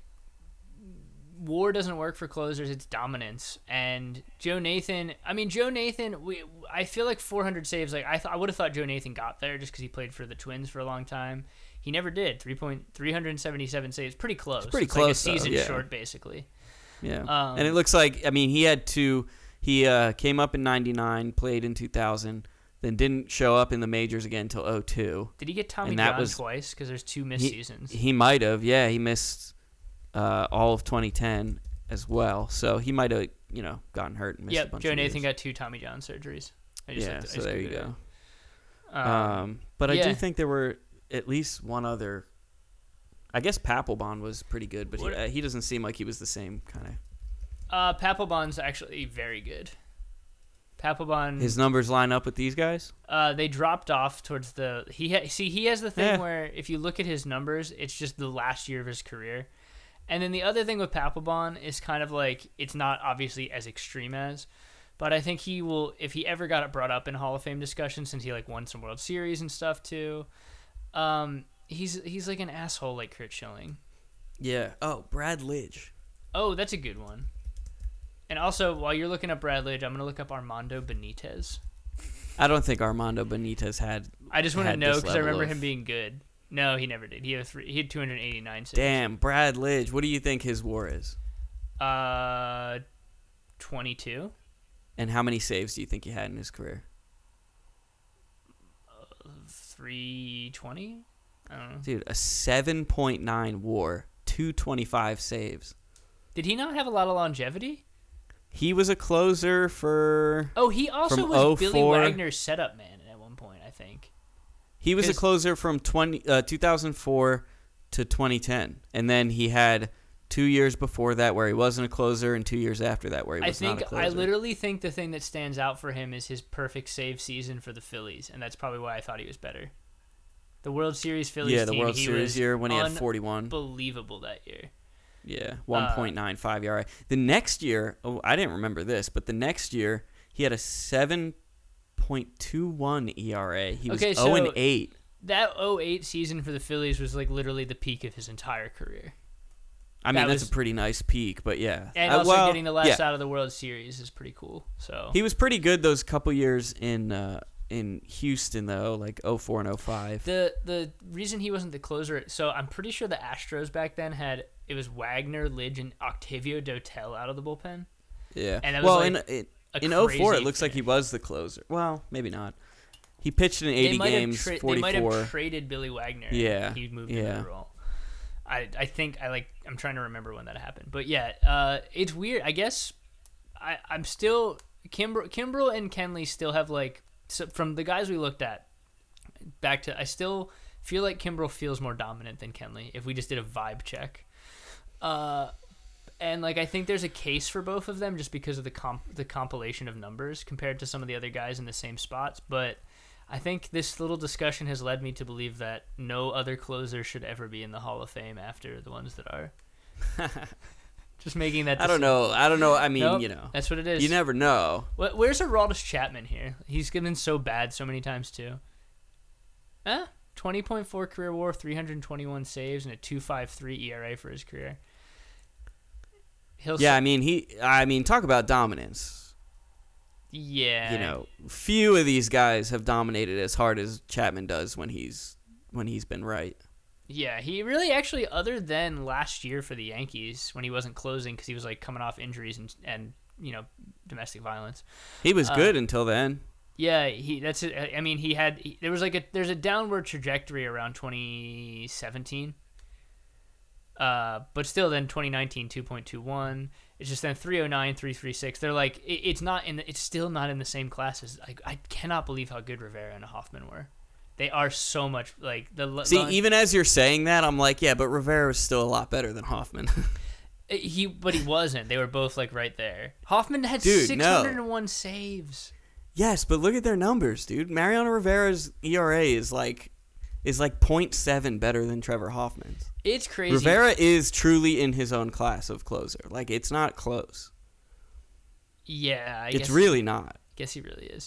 WAR doesn't work for closers; it's dominance. And Joe Nathan, I mean Joe Nathan, we I feel like four hundred saves. Like I th- I would have thought Joe Nathan got there just because he played for the Twins for a long time. He never did. Three point three hundred seventy seven saves, pretty close. It's pretty like a close, though, season yeah. short, basically. Yeah. Um, and it looks like, I mean, he had two. He uh, came up in ninety-nine, played in two thousand, then didn't show up in the majors again until oh two. Did he get Tommy And that John was- twice? Because there's two missed He, seasons. he might have. Yeah, he missed uh, all of twenty ten as well. So he might have, you know, gotten hurt and missed a Yep, bunch Joe of Nathan years. got two Tommy John surgeries. I just Yeah, looked- I so just there you Googled go. it. Um, Um, but I yeah. do think there were at least one other. I guess Papelbon was pretty good, but he, What- uh, he doesn't seem like he was the same kind of. uh, Papelbon's actually very good. Papelbon, His numbers line up with these guys. uh, they dropped off towards the. He ha- see he has the thing Yeah. where if you look at his numbers, it's just the last year of his career. And then the other thing with Papelbon is kind of like it's not obviously as extreme as, but I think he will if he ever got it brought up in Hall of Fame discussion since he like won some World Series and stuff too. Um, he's he's like an asshole like Kurt Schilling. Yeah. Oh, Brad Lidge. Oh, that's a good one. And also, while you're looking up Brad Lidge, I'm gonna look up Armando Benitez. I don't think Armando Benitez had. I just want to had know this because I level remember of- him being good. No, he never did. He had three. He had two hundred eighty-nine saves. Damn, Brad Lidge. What do you think his WAR is? Uh, twenty-two. And how many saves do you think he had in his career? three twenty. I don't know. Dude, a seven point nine WAR, two twenty-five saves. Did he not have a lot of longevity? He was a closer for. Oh, he also From was Billy 04 Wagner's setup man at one point, I think. He was a 'Cause- closer from twenty, uh, two thousand four to twenty ten. And then he had two years before that where he wasn't a closer and two years after that where he I was not think a closer. I literally think the thing that stands out for him is his perfect save season for the Phillies, and that's probably why I thought he was better. The World Series Phillies yeah, the team, World he Series was year when he had forty-one. unbelievable that year. Yeah, one point nine five E R A. The next year, oh, I didn't remember this, but the next year he had a seven point two one E R A. He was Okay, zero and so- eight. That oh eight season for the Phillies was like literally the peak of his entire career. I mean, that that's was- a pretty nice peak, but yeah. And Uh, also well, getting the last yeah. out of the World Series is pretty cool. So He was pretty good those couple years in uh, in Houston, though, like oh four and oh five. the the reason he wasn't the closer, so I'm pretty sure the Astros back then had it was Wagner, Lidge, and Octavio Dotel out of the bullpen. Yeah. and that was well, like in, a in oh four, crazy it looks like he finish. was the closer. Well, maybe not. He pitched in They eighty might have games, tra- forty-four. They might have traded Billy Wagner. and Yeah, he moved yeah. into the role. I I think I like I'm trying to remember when that happened, but yeah, uh, it's weird. I guess I I'm still Kimbrel, Kimbrel and Kenley still have like so from the guys we looked at back to I still feel like Kimbrel feels more dominant than Kenley if we just did a vibe check. Uh, and like I think there's a case for both of them just because of the comp the compilation of numbers compared to some of the other guys in the same spots, but. I think this little discussion has led me to believe that no other closer should ever be in the Hall of Fame after the ones that are. Just making that. I don't know. I don't know. I mean, Nope, you know, that's what it is. you never know. Wh- Where's Aroldis Chapman here? He's been so bad so many times too. Eh? twenty point four career W A R, three hundred twenty-one saves, and a two point five three E R A for his career. He'll Yeah, s- I mean, he. I mean, talk about dominance. yeah. You know, few of these guys have dominated as hard as Chapman does when he's when he's been right. Yeah, he really actually, other than last year for the Yankees when he wasn't closing because he was like coming off injuries and and you know domestic violence. He was Uh, good until then. Yeah, he that's it. I mean, he had he, there was like a there's a downward trajectory around twenty seventeen. Uh, but still, then twenty nineteen two point two one. It's just then three oh nine, three thirty-six. They're like it, it's not in the, it's still not in the same classes. Like I cannot believe how good Rivera and Hoffman were. They are so much like the l- See, line- even as you're saying that, I'm like, yeah, but Rivera was still a lot better than Hoffman. he but he wasn't. They were both like right there. Hoffman had Dude, six hundred one saves. Yes, but look at their numbers, dude. Mariano Rivera's E R A is like is like point seven better than Trevor Hoffman's. It's crazy. Rivera is truly in his own class of closer. Like, it's not close. Yeah, I it's guess, really not. guess he really is.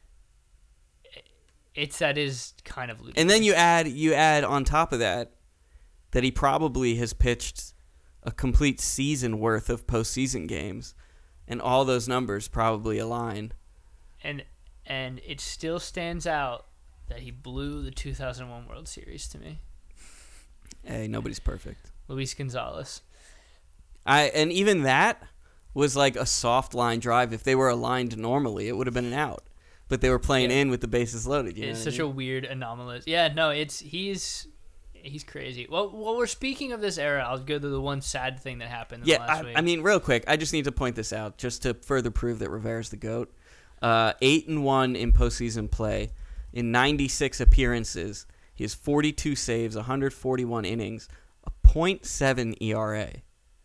It's that is kind of ludicrous. And then you add you add on top of that that he probably has pitched a complete season worth of postseason games, and all those numbers probably align. and and it still stands out that he blew the two thousand one World Series to me. Hey, nobody's perfect. Luis Gonzalez. I and even that was like a soft line drive. If they were aligned normally, it would have been an out. But they were playing Yeah. in with the bases loaded. You know It's what I such mean? a weird anomalous. Yeah, no, it's he's he's crazy. Well, while we're speaking of this era, I'll go to the one sad thing that happened in Yeah, the last I, week. I mean, real quick, I just need to point this out just to further prove that Rivera's the GOAT. Uh, eight and one in postseason play, in ninety-six appearances, he has forty-two saves, one hundred forty-one innings, a point seven E R A.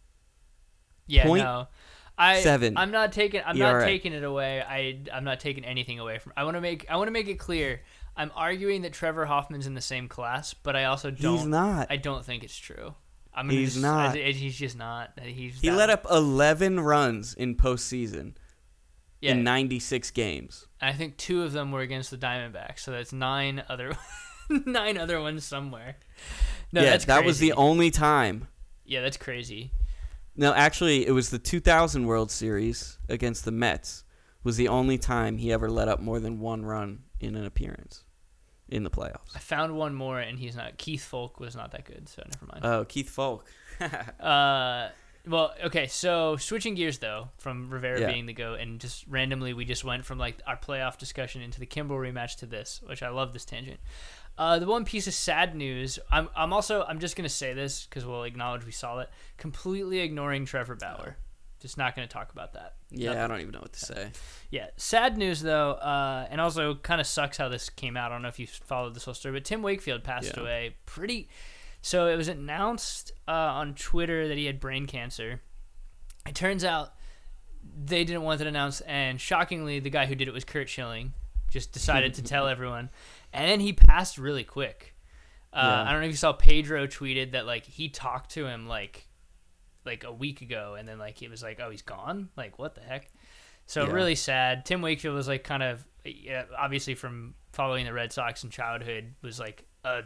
yeah, point no. I seven I'm not taking I'm E R A. not taking it away. I I'm not taking anything away from. I want to make I want to make it clear. I'm arguing that Trevor Hoffman's in the same class, but I also don't. He's not. I don't think it's true. I'm gonna He's just, not. I, he's just not. He's He that- let up eleven runs in postseason yeah, in ninety-six games. I think two of them were against the Diamondbacks, so that's nine other nine other ones somewhere. No, yeah, that's that was crazy. the only time. Yeah, that's crazy. No, actually, it was the two thousand World Series against the Mets was the only time he ever let up more than one run in an appearance in the playoffs. I found one more, and he's not. Keith Folk was not that good, so never mind. Oh, Keith Folk. Uh, well, okay. So switching gears though, from Rivera Yeah. being the GOAT, and just randomly we just went from like our playoff discussion into the Kimbrel rematch to this, which I love this tangent. Uh, the one piece of sad news. I'm I'm also I'm just gonna say this because we'll acknowledge we saw it. Completely ignoring Trevor Bauer. Just not gonna talk about that. Yeah, Nothing. I don't even know what to say. Yeah, sad news though, uh, and also kind of sucks how this came out. I don't know if you followed this whole story, but Tim Wakefield passed Yeah. away pretty. So it was announced uh, on Twitter that he had brain cancer. It turns out they didn't want it announced, and shockingly, the guy who did it was Kurt Schilling. Just decided to tell everyone, and then he passed really quick. Uh, Yeah. I don't know if you saw Pedro tweeted that like he talked to him like like a week ago, and then like it was like, oh, he's gone. Like what the heck? So Yeah. really sad. Tim Wakefield was like kind of yeah, obviously from following the Red Sox in childhood was like a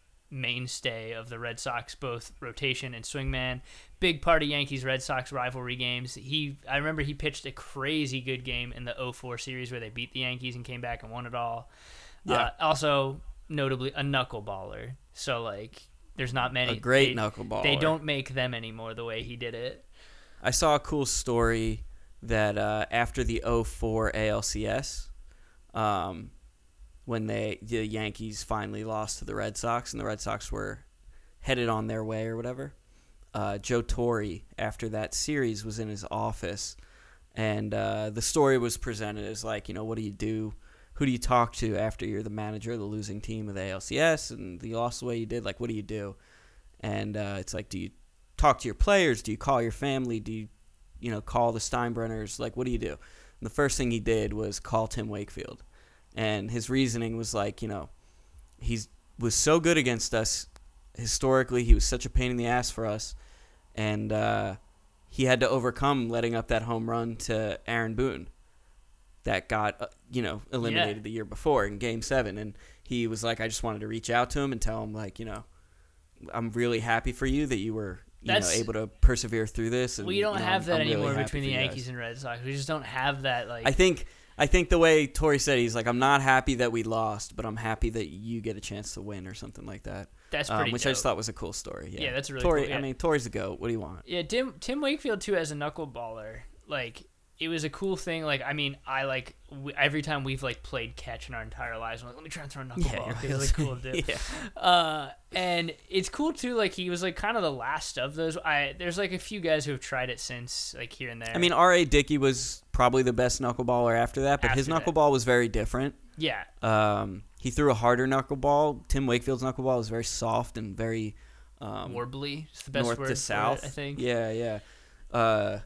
mainstay of the Red Sox, both rotation and swingman. Big part of Yankees Red Sox rivalry games. He I remember he pitched a crazy good game in the oh four series where they beat the Yankees and came back and won it all. Yeah. Uh, also, notably, a knuckleballer. So like, there's not many. A great they, knuckleballer. They don't make them anymore the way he did it. I saw a cool story that uh, after the oh four A L C S, um, when they the Yankees finally lost to the Red Sox and the Red Sox were headed on their way or whatever, uh, Joe Torre, after that series, was in his office, and uh, the story was presented as like, you know, what do you do? Who do you talk to after you're the manager of the losing team of the A L C S and you lost the way you did? Like, what do you do? And uh, it's like, do you talk to your players? Do you call your family? Do you, you know, call the Steinbrenners? Like, what do you do? And the first thing he did was call Tim Wakefield. And his reasoning was like, you know, he was so good against us. Historically, he was such a pain in the ass for us. And uh, he had to overcome letting up that home run to Aaron Boone that got, uh, you know, eliminated Yeah. the year before in Game seven. And he was like, I just wanted to reach out to him and tell him, like, you know, I'm really happy for you that you were, you know, That's- able to persevere through this. And, We don't you know, have I'm- that I'm really anymore happy between for the you guys. Yankees and Red Sox. We just don't have that. Like, I think I think the way Torrey said, he's like, I'm not happy that we lost, but I'm happy that you get a chance to win or something like that. that's Um, pretty. which dope. I just thought was a cool story. Yeah, Yeah, that's really Torrey, cool, yeah. I mean, Torrey's the GOAT. What do you want? Yeah, Tim Tim Wakefield too as a knuckleballer. Like, it was a cool thing. Like, I mean, I like w- every time we've like played catch in our entire lives, I'm like, let me try and throw a knuckleball. you're Because it's like cool to do. yeah. Uh, and it's cool too. Like, he was like kind of the last of those. I there's like a few guys who have tried it since, like here and there. I mean, R A. Dickey was probably the best knuckleballer after that, but his After that. knuckleball was very different. yeah, Um, he threw a harder knuckleball. Tim Wakefield's knuckleball was very soft and very um, warbly. It's the best north word to for south. it, I think. Yeah, yeah. Uh,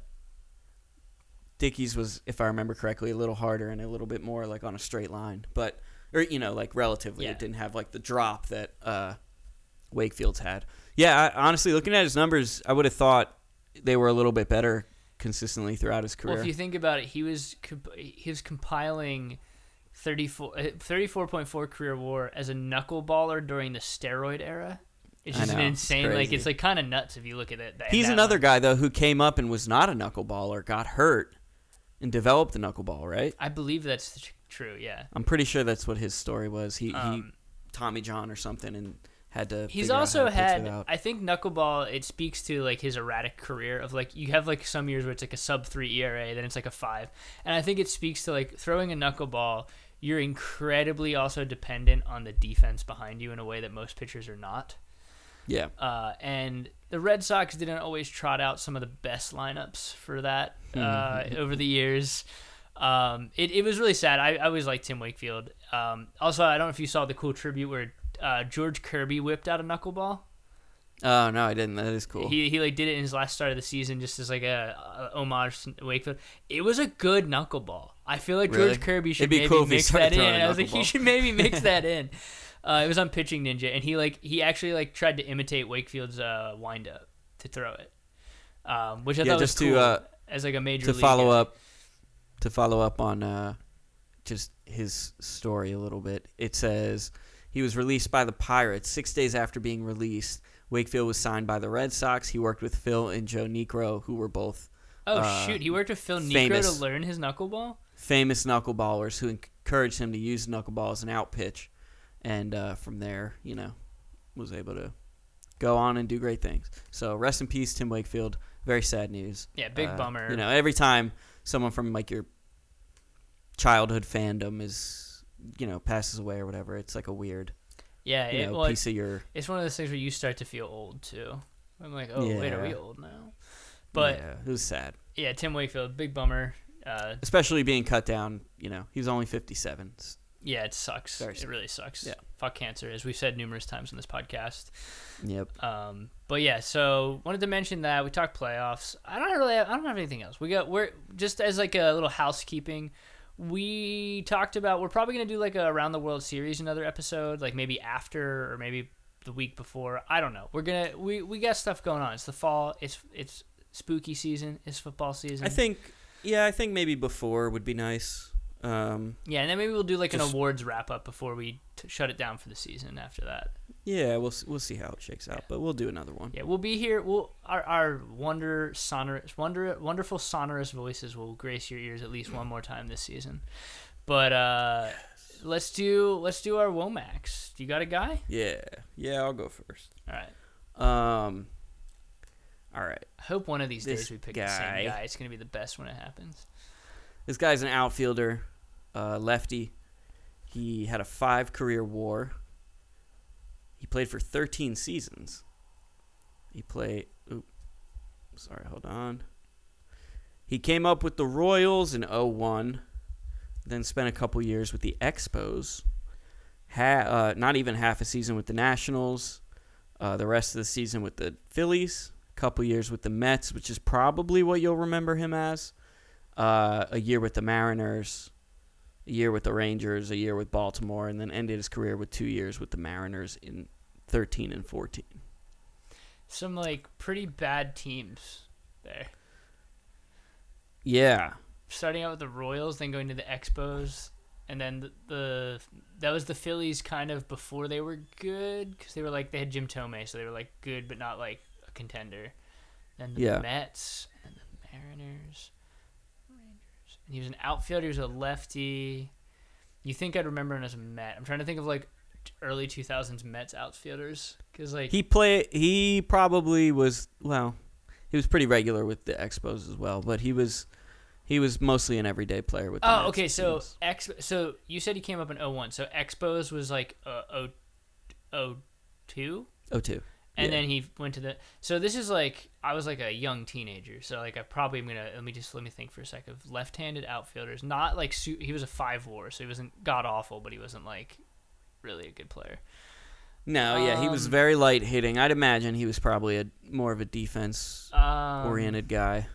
Dickey's was, if I remember correctly, a little harder and a little bit more like on a straight line, but or you know, like relatively, Yeah. it didn't have like the drop that uh, Wakefield's had. Yeah, I, honestly, looking at his numbers, I would have thought they were a little bit better consistently throughout his career. Well, if you think about it, he was comp- he was compiling thirty-four, uh, thirty-four point four career WAR as a knuckleballer during the steroid era. It's I just know, an it's insane. Like, crazy. it's like kind of nuts if you look at it. that- He's that another line. guy though who came up and was not a knuckleballer, got hurt, and developed the knuckleball. Right? I believe that's tr- true. Yeah. I'm pretty sure that's what his story was. He, he Um, Tommy John or something, and had to. He's figure out also how to pitch had, without. I think knuckleball, it speaks to like his erratic career of like, you have like some years where it's like a sub three E R A, then it's like a five. And I think it speaks to like throwing a knuckleball, you're incredibly also dependent on the defense behind you in a way that most pitchers are not. Yeah. Uh, and the Red Sox didn't always trot out some of the best lineups for that uh, over the years. Um, it, it was really sad. I, I always liked Tim Wakefield. Um, also, I don't know if you saw the cool tribute where uh, George Kirby whipped out a knuckleball. Oh no, I didn't. That is cool. He he like did it in his last start of the season just as like a, a homage to Wakefield. It was a good knuckleball. I feel like Really? George Kirby should It'd be maybe cool if he mix started that in. throwing a I was like, he knuckleball. should maybe mix that in. Uh, it was on Pitching Ninja, and he like he actually like tried to imitate Wakefield's uh, windup to throw it, um, which I Yeah, thought just was to, cool uh, as like a major to league follow guy. up, to follow up on uh, just his story a little bit. It says he was released by the Pirates six days after being released. Wakefield was signed by the Red Sox. He worked with Phil and Joe Niekro, who were both Oh uh, shoot, he worked with Phil Niekro famous- to learn his knuckleball. famous knuckleballers who encouraged him to use knuckleball as an out pitch, and uh, from there, you know, was able to go on and do great things. So rest in peace, Tim Wakefield. Very sad news. Yeah, big Uh, bummer. You know, every time someone from like your childhood fandom is, you know, passes away or whatever, it's like a weird, yeah, you it, know, well, piece of your. it's one of those things where you start to feel old too. I'm like, oh wait, are we Yeah. old now? But yeah, it was sad, yeah, Tim Wakefield, big bummer. Uh, especially being cut down. You know, he was only fifty-seven. It's- yeah, it sucks. Very It sad. really sucks. Yeah. Fuck cancer, as we've said numerous times on this podcast. Yep. Um, but yeah, so wanted to mention that we talked playoffs. I don't really, I don't have anything else. We got we're just as like a little housekeeping. We talked about we're probably gonna do like a around the world series another episode, like maybe after or maybe the week before. I don't know. We're gonna we we got stuff going on. It's the fall. It's it's spooky season. It's football season. I think Yeah, I think maybe before would be nice. Um, yeah, and then maybe we'll do like just, an awards wrap up before we t- shut it down for the season. After that, yeah, we'll we'll see how it shakes out, yeah. But we'll do another one. Yeah, we'll be here. We'll our our wonder sonorous, wonder wonderful sonorous voices will grace your ears at least one more time this season. But uh, yes. let's do let's do our Womax. Do you got a guy? Yeah, yeah, I'll go first. All right. Um. All right. I hope one of these this days we pick guy, the same guy. It's gonna be the best when it happens. This guy's an outfielder, uh, lefty. He had a five career WAR. He played for thirteen seasons. He played. Ooh, sorry, hold on. He came up with the Royals in oh one, then spent a couple years with the Expos. Ha- uh, not even half a season with the Nationals. Uh, the rest of the season with the Phillies. A couple years with the Mets, which is probably what you'll remember him as. Uh, a year with the Mariners, a year with the Rangers, a year with Baltimore, and then ended his career with two years with the Mariners in thirteen and fourteen. Some, like, pretty bad teams there. Yeah. Starting out with the Royals, then going to the Expos, and then the, the that was the Phillies kind of before they were good, because they were, like, they had Jim Thome, so they were, like, good but not, like, a contender. Then the yeah. Mets, and the Mariners... He was an outfielder. He was a lefty. You think I'd remember him as a Met? I'm trying to think of like early two thousands Mets outfielders because like he play. He probably was well. He was pretty regular with the Expos as well, but he was he was mostly an everyday player with. The oh, Mets okay. So teams. Ex. So you said he came up in oh one. So Expos was like uh, oh oh two. oh two. And yeah. then he went to the. So this is like I was like a young teenager. So like I probably am gonna let me just let me think for a sec of left-handed outfielders. Not like su- he was a five WAR, so he wasn't god awful, but he wasn't like really a good player. No, yeah, he was Um, very light hitting. I'd imagine he was probably a more of a defense Um, oriented guy.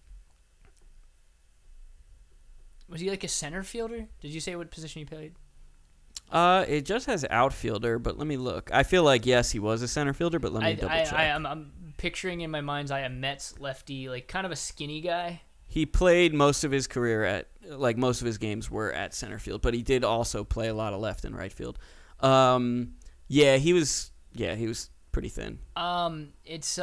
Was he like a center fielder? Did you say what position he played? Uh, it just has outfielder, but let me look. I feel like yes, he was a center fielder, but let me I, double I, check. I, I'm, I'm picturing in my mind's eye a Mets lefty, like kind of a skinny guy. He played most of his career at, like most of his games were at center field, but he did also play a lot of left and right field. Um, yeah, he was, yeah, he was pretty thin. Um, it's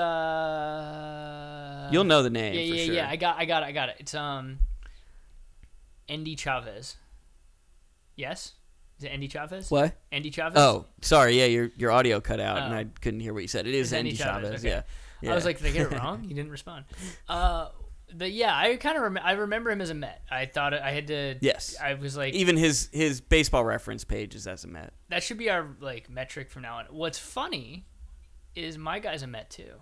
uh. You'll know the name. Yeah, for yeah, sure. yeah. I got, I got, it, I got it. It's um. Endy Chavez. Yes. Is it Endy Chavez? What? Endy Chavez? Oh, sorry. Yeah, your your audio cut out, Oh. and I couldn't hear what you said. It is It's Endy Endy Chavez. Chavez, okay. Yeah. yeah. I was like, did I get it wrong? He didn't respond. Uh, but yeah, I kind of rem- I remember him as a Met. I thought I had to. Yes. I was like, Even his his baseball reference page is as a Met. that should be our like metric from now on. What's funny is my guy's a Met too.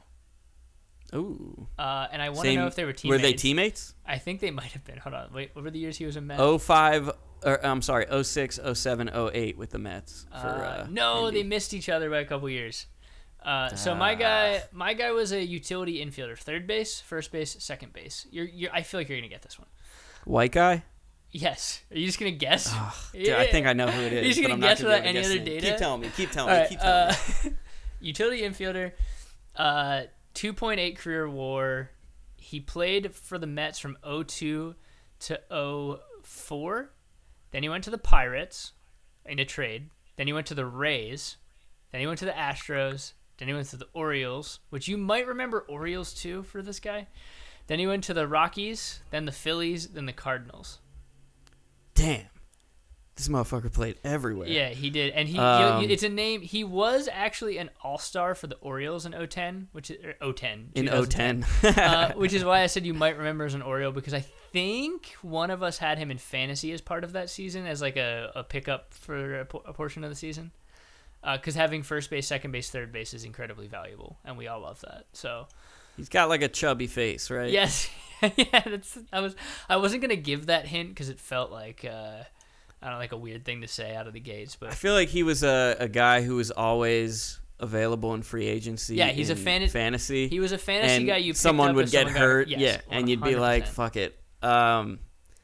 Ooh. Uh, and I want to Same- know if they were teammates. Were they teammates? I think they might have been. Hold on. Wait, what were the years he was a Met? oh five, or I'm sorry, oh six, oh seven, oh eight with the Mets. For, Uh, uh, no, Endy. they missed each other by a couple years. Uh, so my guy, my guy was a utility infielder, third base, first base, second base. You're, you're. I feel like you're gonna get this one. White guy? Yes. Are you just gonna guess? Dude, I think I know who it is. You're just but gonna I'm not guess gonna be without able to any guess other the name. data? Keep telling me. Keep telling All me. right, Keep telling uh, me. utility infielder, uh, two point eight career WAR. He played for the Mets from oh two to oh four. Then he went to the Pirates in a trade. Then he went to the Rays. Then he went to the Astros. Then he went to the Orioles, which you might remember Orioles too for this guy. Then he went to the Rockies, then the Phillies, then the Cardinals. Damn. This motherfucker played everywhere. Yeah, he did. And he, Um, he it's a name. He was actually an all-star for the Orioles in oh ten, which is or oh ten. In oh ten. uh, which is why I said you might remember as an Oriole, because I think one of us had him in fantasy as part of that season as like a, a pickup for a, po- a portion of the season. Because uh, having first base, second base, third base is incredibly valuable, and we all love that. So He's got like a chubby face, right? yes, yeah. That's I was I wasn't gonna give that hint because it felt like uh, I don't know, like a weird thing to say out of the gates, but I feel like he was a, a guy who was always available in free agency. Yeah, he's a in fan- fantasy. he was a fantasy and guy. You picked someone up would if get someone got- hurt, yes, yeah, and you'd be one hundred like, percent. "Fuck it." Um,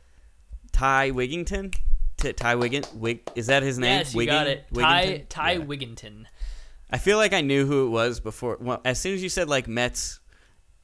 Ty Wigington, T- Ty Wiggin, Wig, is that his name? Yes, you Wiggin? got it. Ty Wigington? Ty Yeah. Wigginton. I feel like I knew who it was before. Well, as soon as you said like Mets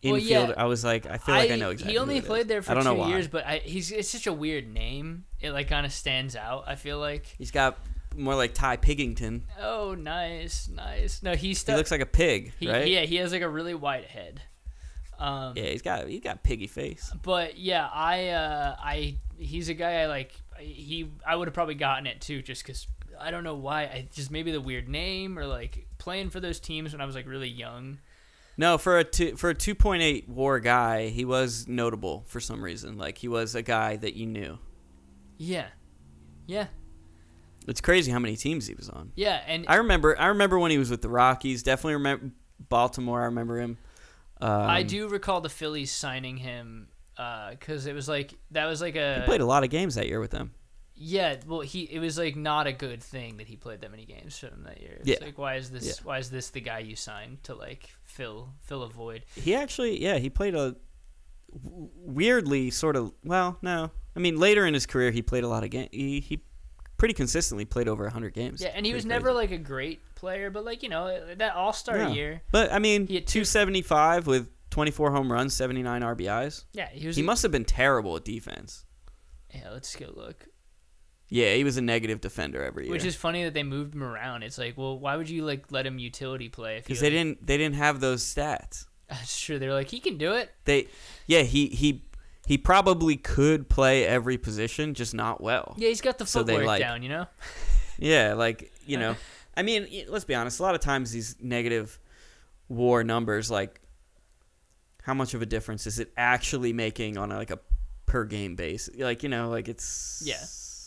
Well, infield. yeah. I was like, I feel like I, know exactly. He only who it played is. there for I don't two know why. years, but I, he's it's such a weird name. It like kind of stands out. I feel like. He's got more like Ty Pigington. Oh, nice, nice. No, he's He looks like a pig, he, right? Yeah, he has like a really white head. Um, Yeah, he's got he's got piggy face. But yeah, I uh, I he's a guy I like. He I would have probably gotten it too, just because I don't know why. I just maybe the weird name or like playing for those teams when I was like really young. No, for a two, for a two point eight WAR guy, he was notable for some reason. Like he was a guy that you knew. Yeah, yeah, It's crazy how many teams he was on. yeah. And I remember I remember when he was with the Rockies. Definitely remember Baltimore. I remember him. Um, I do recall the Phillies signing him because it was like that was like a He played a lot of games that year with them. yeah. Well, he it was like not a good thing that he played that many games for them that year. It's Yeah. like why is this Yeah. why is this the guy you signed to like fill fill a void? He actually, yeah, he played a w- weirdly sort of. Well, no, I mean later in his career he played a lot of games. He, he pretty consistently played over one hundred games. Yeah, and he Pretty was never crazy. like a great player, but like you know that All Star No. year. But I mean, He had two- two seventy-five with twenty-four home runs, seventy-nine R B Is. Yeah, he was. He must have been terrible at defense. Yeah, let's go look. Yeah, he was a negative defender every year. Which is funny that they moved him around. It's like, well, why would you like let him utility play if because he, they like, didn't they didn't have those stats. That's true. They're like, he can do it. They, yeah, he he he probably could play every position, just not well. Yeah, he's got the So they, footwork like- down. You know. Yeah, like you know, I mean, y- let's be honest. A lot of times these negative WAR numbers, like, how much of a difference is it actually making on a, like a per game basis? Like you know, like it's Yeah.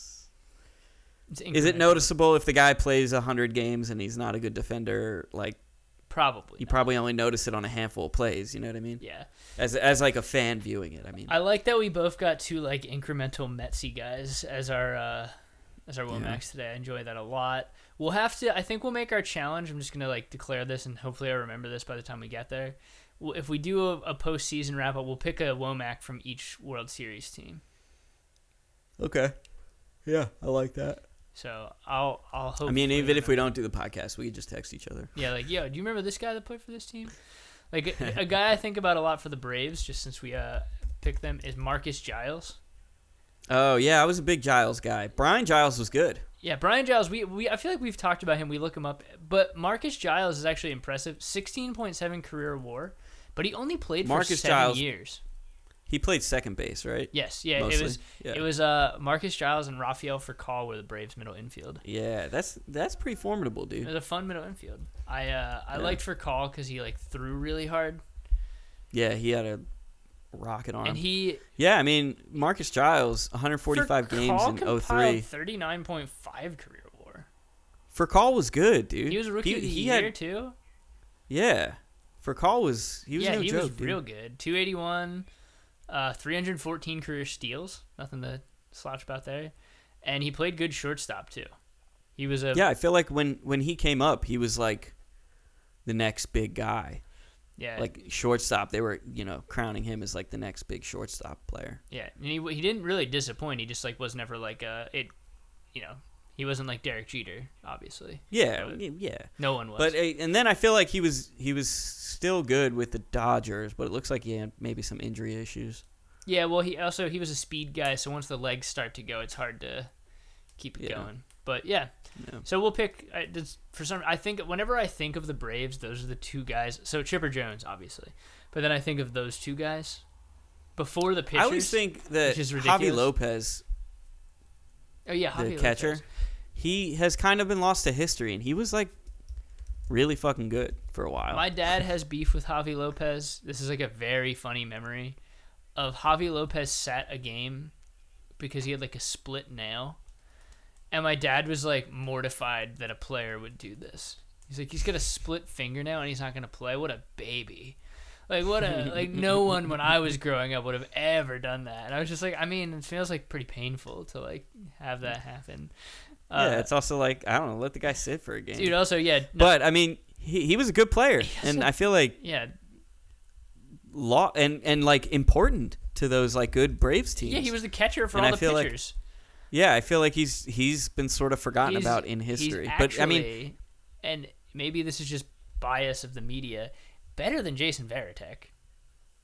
It's Is it incremental. noticeable if the guy plays a hundred games and he's not a good defender? Like Probably. you not. probably only notice it on a handful of plays. You know what I mean? Yeah. As as like a fan viewing it, I mean. I like that we both got two like incremental Metsy guys as our uh, as our Womax today. I enjoy that a lot. We'll have to. I think we'll make our challenge. I'm just gonna like declare this, and hopefully I remember this by the time we get there. Well, if we do a, a postseason wrap up, we'll pick a Womack from each World Series team. Okay. Yeah, I like that. So I'll I'll hope. I mean, even if we don't do the podcast, we could just text each other. Yeah, like yo, do you remember this guy that played for this team? Like a, a guy I think about a lot for the Braves, just since we uh picked them, is Marcus Giles. Oh yeah, I was a big Giles guy. Brian Giles was good. Yeah, Brian Giles. We, we I feel like we've talked about him. We look him up, but Marcus Giles is actually impressive. sixteen point seven career WAR, but he only played for Marcus seven Giles- years. He played second base, right? Yes, yeah, Mostly. it was Yeah. it was uh Marcus Giles and Rafael Furcal were the Braves' middle infield. Yeah, that's that's pretty formidable, It dude. was a fun middle infield. I uh I Yeah. liked Furcal because he like threw really hard, Yeah, he had a rocket arm. and he Yeah, I mean, Marcus Giles, one hundred forty-five games in oh three. thirty-nine point five career WAR. Furcal was good, dude. He was a rookie of the he year had, too. Yeah. Furcal was he was yeah, no he joke, was dude. real good. two eighty-one, uh, three hundred fourteen career steals. Nothing to slouch about there. And he played good shortstop too. He was a Yeah, I feel like when when he came up, he was like the next big guy. yeah Like shortstop, they were, you know, crowning him as like the next big shortstop player. yeah. And he he didn't really disappoint. He just like was never like a it, you know. He wasn't like Derek Jeter, obviously. Yeah, But yeah. no one was. But uh, and then I feel like he was he was still good with the Dodgers, but it looks like he had maybe some injury issues. yeah, well, he also he was a speed guy, so once the legs start to go, it's hard to keep it Yeah. going. But yeah. Yeah. So we'll pick I, this, for some. I think whenever I think of the Braves, those are the two guys. So Chipper Jones, obviously, but then I think of those two guys before the pitchers. I always think that which is Javi ridiculous. Lopez, oh yeah, the Javi catcher, Lopez. he has kind of been lost to history, and he was like really fucking good for a while. My dad has beef with Javi Lopez. This is like a very funny memory of Javi Lopez sat a game because he had like a split nail. And my dad was like mortified that a player would do this. He's like, he's got a split fingernail and he's not going to play. What a baby. Like, what a, like, no one when I was growing up would have ever done that. And I was just like, I mean, it feels like pretty painful to like have that happen. Uh, yeah, it's also like, I don't know, let the guy sit for a game. dude, also, yeah. No, But I mean, he he was a good player, and I feel like yeah. law and and like important to those like good Braves teams. Yeah, he was the catcher for And all I the feel like- pitchers. Yeah, I feel like he's he's been sort of forgotten He's- about in he's history. But I mean, actually, and maybe this is just bias of the media, better than Jason Varitek.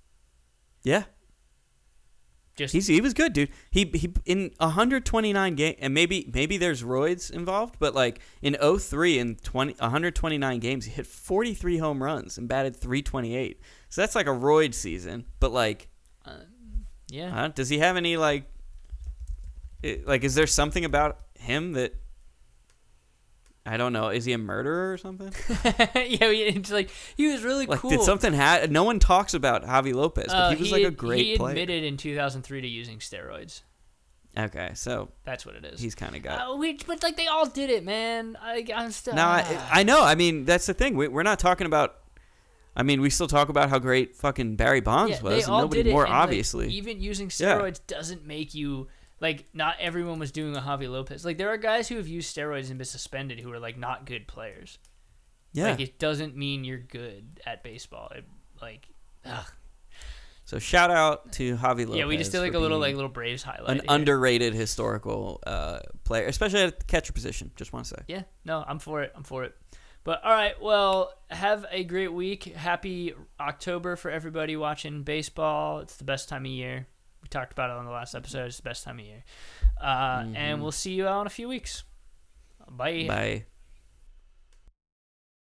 Yeah. Just He's he was good, dude. He he in one hundred twenty-nine games, and maybe maybe there's roids involved, but like in oh three in twenty, one hundred twenty-nine games, he hit forty-three home runs and batted three twenty-eight. So that's like a roid season. But like, uh, yeah. huh? Does he have any like, it, like is there something about him that I don't know? Is he a murderer or something? Yeah, it's like he was really Like cool. did something ha- no one talks about Javi Lopez, but Uh, he was like a ad- great He player. admitted in two thousand three to using steroids. Okay, so That's what it is. he's kind of got. Uh, we, but like they all did it, man. I, I'm still. No, I, I know. I mean, that's the thing. We, we're not talking about. I mean, we still talk about how great fucking Barry Bonds yeah, was, they and all nobody did it, more and, like, obviously. even using Yeah. steroids doesn't make you like. Not everyone was doing a Javi Lopez. Like there are guys who have used steroids and been suspended who are like not good players. yeah. Like it doesn't mean you're good at baseball. It, like, ugh. So shout out to Javi Lopez. Yeah, we just did like for a little being like little Braves highlight. an here. underrated historical uh, player, especially at the catcher position. Just want to say. Yeah, no, I'm for it. I'm for it. But all right, well, have a great week. Happy October for everybody watching baseball. It's the best time of year. We talked about it on the last episode. It's the best time of year. Uh, Mhm. And we'll see you out in a few weeks. Bye. Bye.